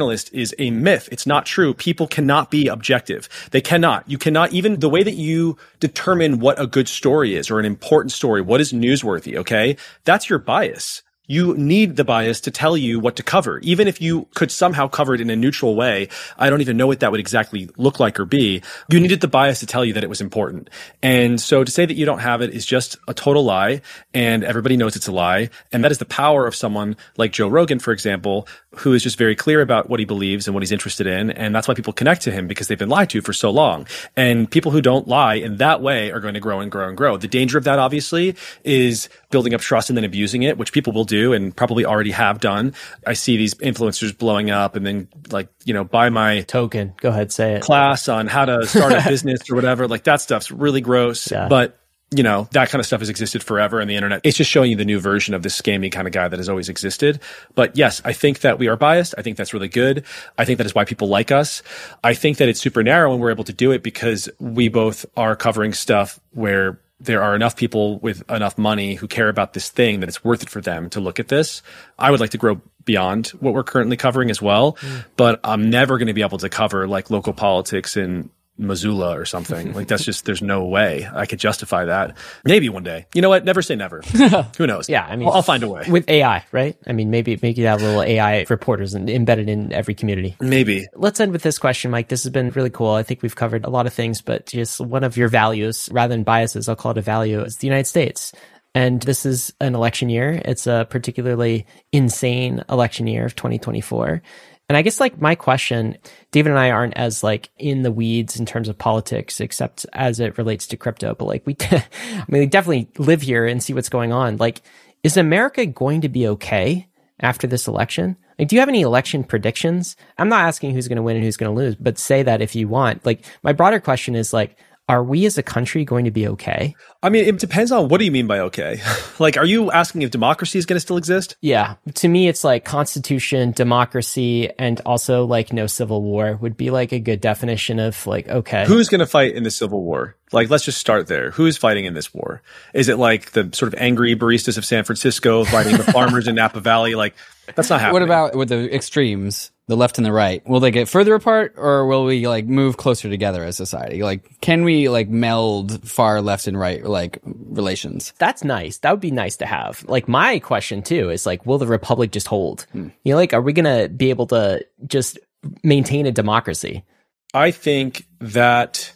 journalist is a myth. It's not true. People cannot be objective. They cannot. You cannot, even the way that you determine what a good story is or an important story, what is newsworthy, okay? That's your bias. You need the bias to tell you what to cover. Even if you could somehow cover it in a neutral way, I don't even know what that would exactly look like or be. You needed the bias to tell you that it was important. And so to say that you don't have it is just a total lie, and everybody knows it's a lie. And that is the power of someone like Joe Rogan, for example, who is just very clear about what he believes and what he's interested in. And that's why people connect to him, because they've been lied to for so long. And people who don't lie in that way are going to grow and grow and grow. The danger of that, obviously, is building up trust and then abusing it, which people will do and probably already have done. I see these influencers blowing up and then buy my token. Go ahead, say it. Class on how to start a business or whatever. Like that stuff's really gross. Yeah. But that kind of stuff has existed forever on the internet. It's just showing you the new version of this scammy kind of guy that has always existed. But yes, I think that we are biased. I think that's really good. I think that is why people like us. I think that it's super narrow and we're able to do it because we both are covering stuff where there are enough people with enough money who care about this thing that it's worth it for them to look at this. I would like to grow beyond what we're currently covering as well, but I'm never going to be able to cover like local politics in Missoula or something. Like that's just, there's no way I could justify that. Maybe one day. You know what? Never say never. Who knows? Yeah, I mean, I'll find a way. With AI, right? I mean, maybe you have little AI reporters embedded in every community. Maybe. Let's end with this question, Mike. This has been really cool. I think we've covered a lot of things, but just one of your values, rather than biases, I'll call it a value, is the United States. And this is an election year. It's a particularly insane election year of 2024. And I guess like my question, David and I aren't as like in the weeds in terms of politics, except as it relates to crypto. But like we definitely live here and see what's going on. Like, is America going to be okay after this election? Like, do you have any election predictions? I'm not asking who's going to win and who's going to lose, but say that if you want. Like, my broader question is like, are we as a country going to be okay? I mean, it depends on what do you mean by okay? Like, are you asking if democracy is going to still exist? Yeah. To me, it's like constitution, democracy, and also like no civil war would be like a good definition of like, okay. Who's going to fight in the civil war? Like, let's just start there. Who's fighting in this war? Is it like the sort of angry baristas of San Francisco fighting the farmers in Napa Valley? Like, that's not happening. What about with the extremes, the left and the right? Will they get further apart, or will we like move closer together as society? Like, can we like meld far left and right like relations? That's nice. That would be nice to have. Like, my question too is like, will the republic just hold? Like, are we going to be able to just maintain a democracy? I think that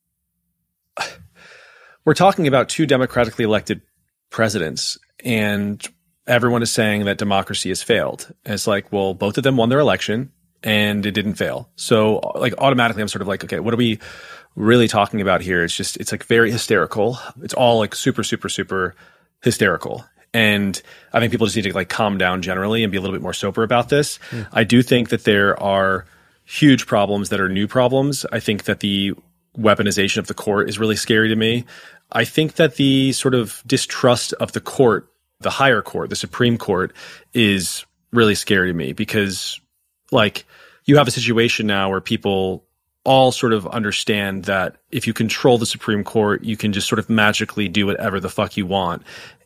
we're talking about two democratically elected presidents, and everyone is saying that democracy has failed. And it's like, well, both of them won their election and it didn't fail. So like automatically I'm sort of like, okay, what are we really talking about here? It's like very hysterical. It's all like super, super, super hysterical. And I think people just need to like calm down generally and be a little bit more sober about this. I do think that there are huge problems that are new problems. I think that the weaponization of the court is really scary to me. I think that the sort of distrust of the court, the higher court, the Supreme Court, is really scary to me because like you have a situation now where people all sort of understand that if you control the Supreme Court, you can just sort of magically do whatever the fuck you want.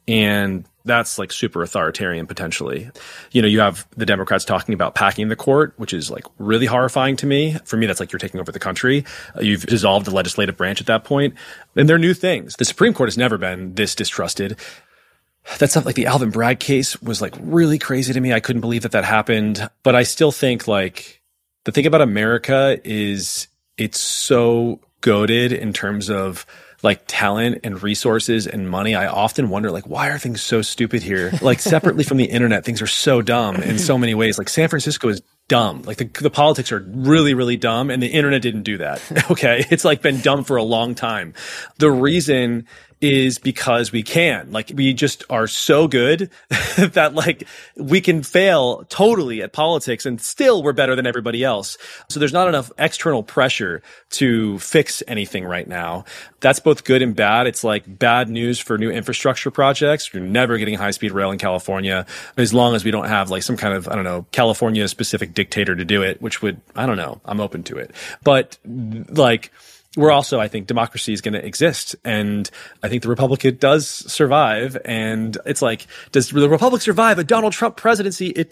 And that's like super authoritarian potentially. You have the Democrats talking about packing the court, which is like really horrifying to me. For me, that's like you're taking over the country. You've dissolved the legislative branch at that point. And they're new things. The Supreme Court has never been this distrusted. That stuff like the Alvin Bragg case was like really crazy to me. I couldn't believe that happened. But I still think like the thing about America is it's so goated in terms of like talent and resources and money. I often wonder like, why are things so stupid here? Like separately from the internet, things are so dumb in so many ways. Like San Francisco is dumb. Like the politics are really, really dumb and the internet didn't do that. Okay. It's like been dumb for a long time. The reason is because we can. Like we just are so good that like we can fail totally at politics and still we're better than everybody else. So there's not enough external pressure to fix anything right now. That's both good and bad. It's like bad news for new infrastructure projects. You're never getting high-speed rail in California as long as we don't have like some kind of, I don't know, California specific dictator to do it, which would, I don't know, I'm open to it. But like, we're also, I think, democracy is going to exist. And I think the Republic does survive. And it's like, does the Republic survive a Donald Trump presidency? It did.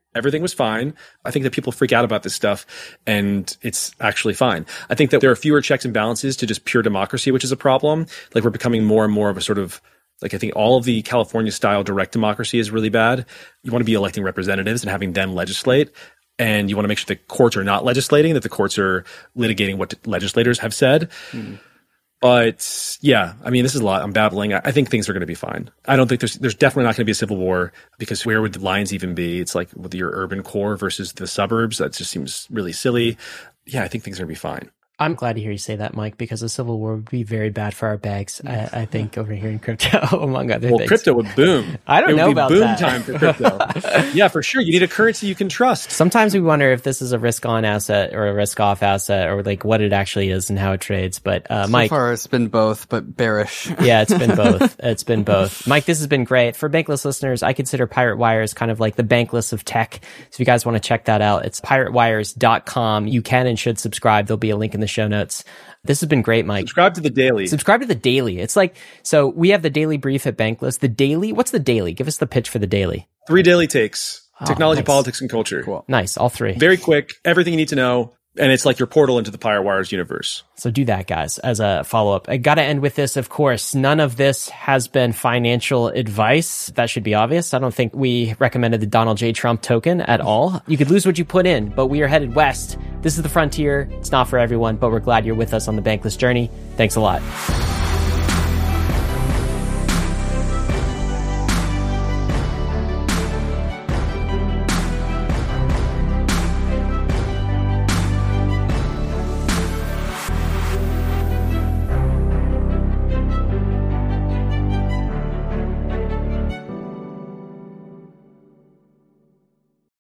everything was fine. I think that people freak out about this stuff and it's actually fine. I think that there are fewer checks and balances to just pure democracy, which is a problem. Like we're becoming more and more of a sort of, like I think all of the California style direct democracy is really bad. You want to be electing representatives and having them legislate. And you want to make sure the courts are not legislating, that the courts are litigating what legislators have said. But yeah, I mean, this is a lot. I'm babbling. I think things are going to be fine. I don't think there's definitely not going to be a civil war, because where would the lines even be? It's like with your urban core versus the suburbs. That just seems really silly. Yeah, I think things are going to be fine. I'm glad to hear you say that, Mike, because a civil war would be very bad for our bags, I think, over here in crypto, among other things. Well, crypto would boom. I don't know about that. It would be boom time for crypto. Yeah, for sure. You need a currency you can trust. Sometimes we wonder if this is a risk-on asset or a risk-off asset, or like what it actually is and how it trades. But Mike, so far it's been both, but bearish. Yeah, it's been both. It's been both. Mike, this has been great. For Bankless listeners, I consider Pirate Wires kind of like the Bankless of tech. So if you guys want to check that out, it's piratewires.com. You can and should subscribe. There'll be a link in the show notes. This has been great, Mike. Subscribe to the Daily. Subscribe to the Daily. It's like, so we have the Daily Brief at Bankless. The Daily, what's the Daily? Give us the pitch for the Daily. 3 daily takes. Technology, nice. politics, and culture. Cool. Nice, all 3. Very quick, everything you need to know. And it's like your portal into the Pirate Wires universe. So do that, guys, as a follow-up. I got to end with this, of course. None of this has been financial advice. That should be obvious. I don't think we recommended the Donald J. Trump token at all. You could lose what you put in, but we are headed west. This is the frontier. It's not for everyone, but we're glad you're with us on the Bankless journey. Thanks a lot.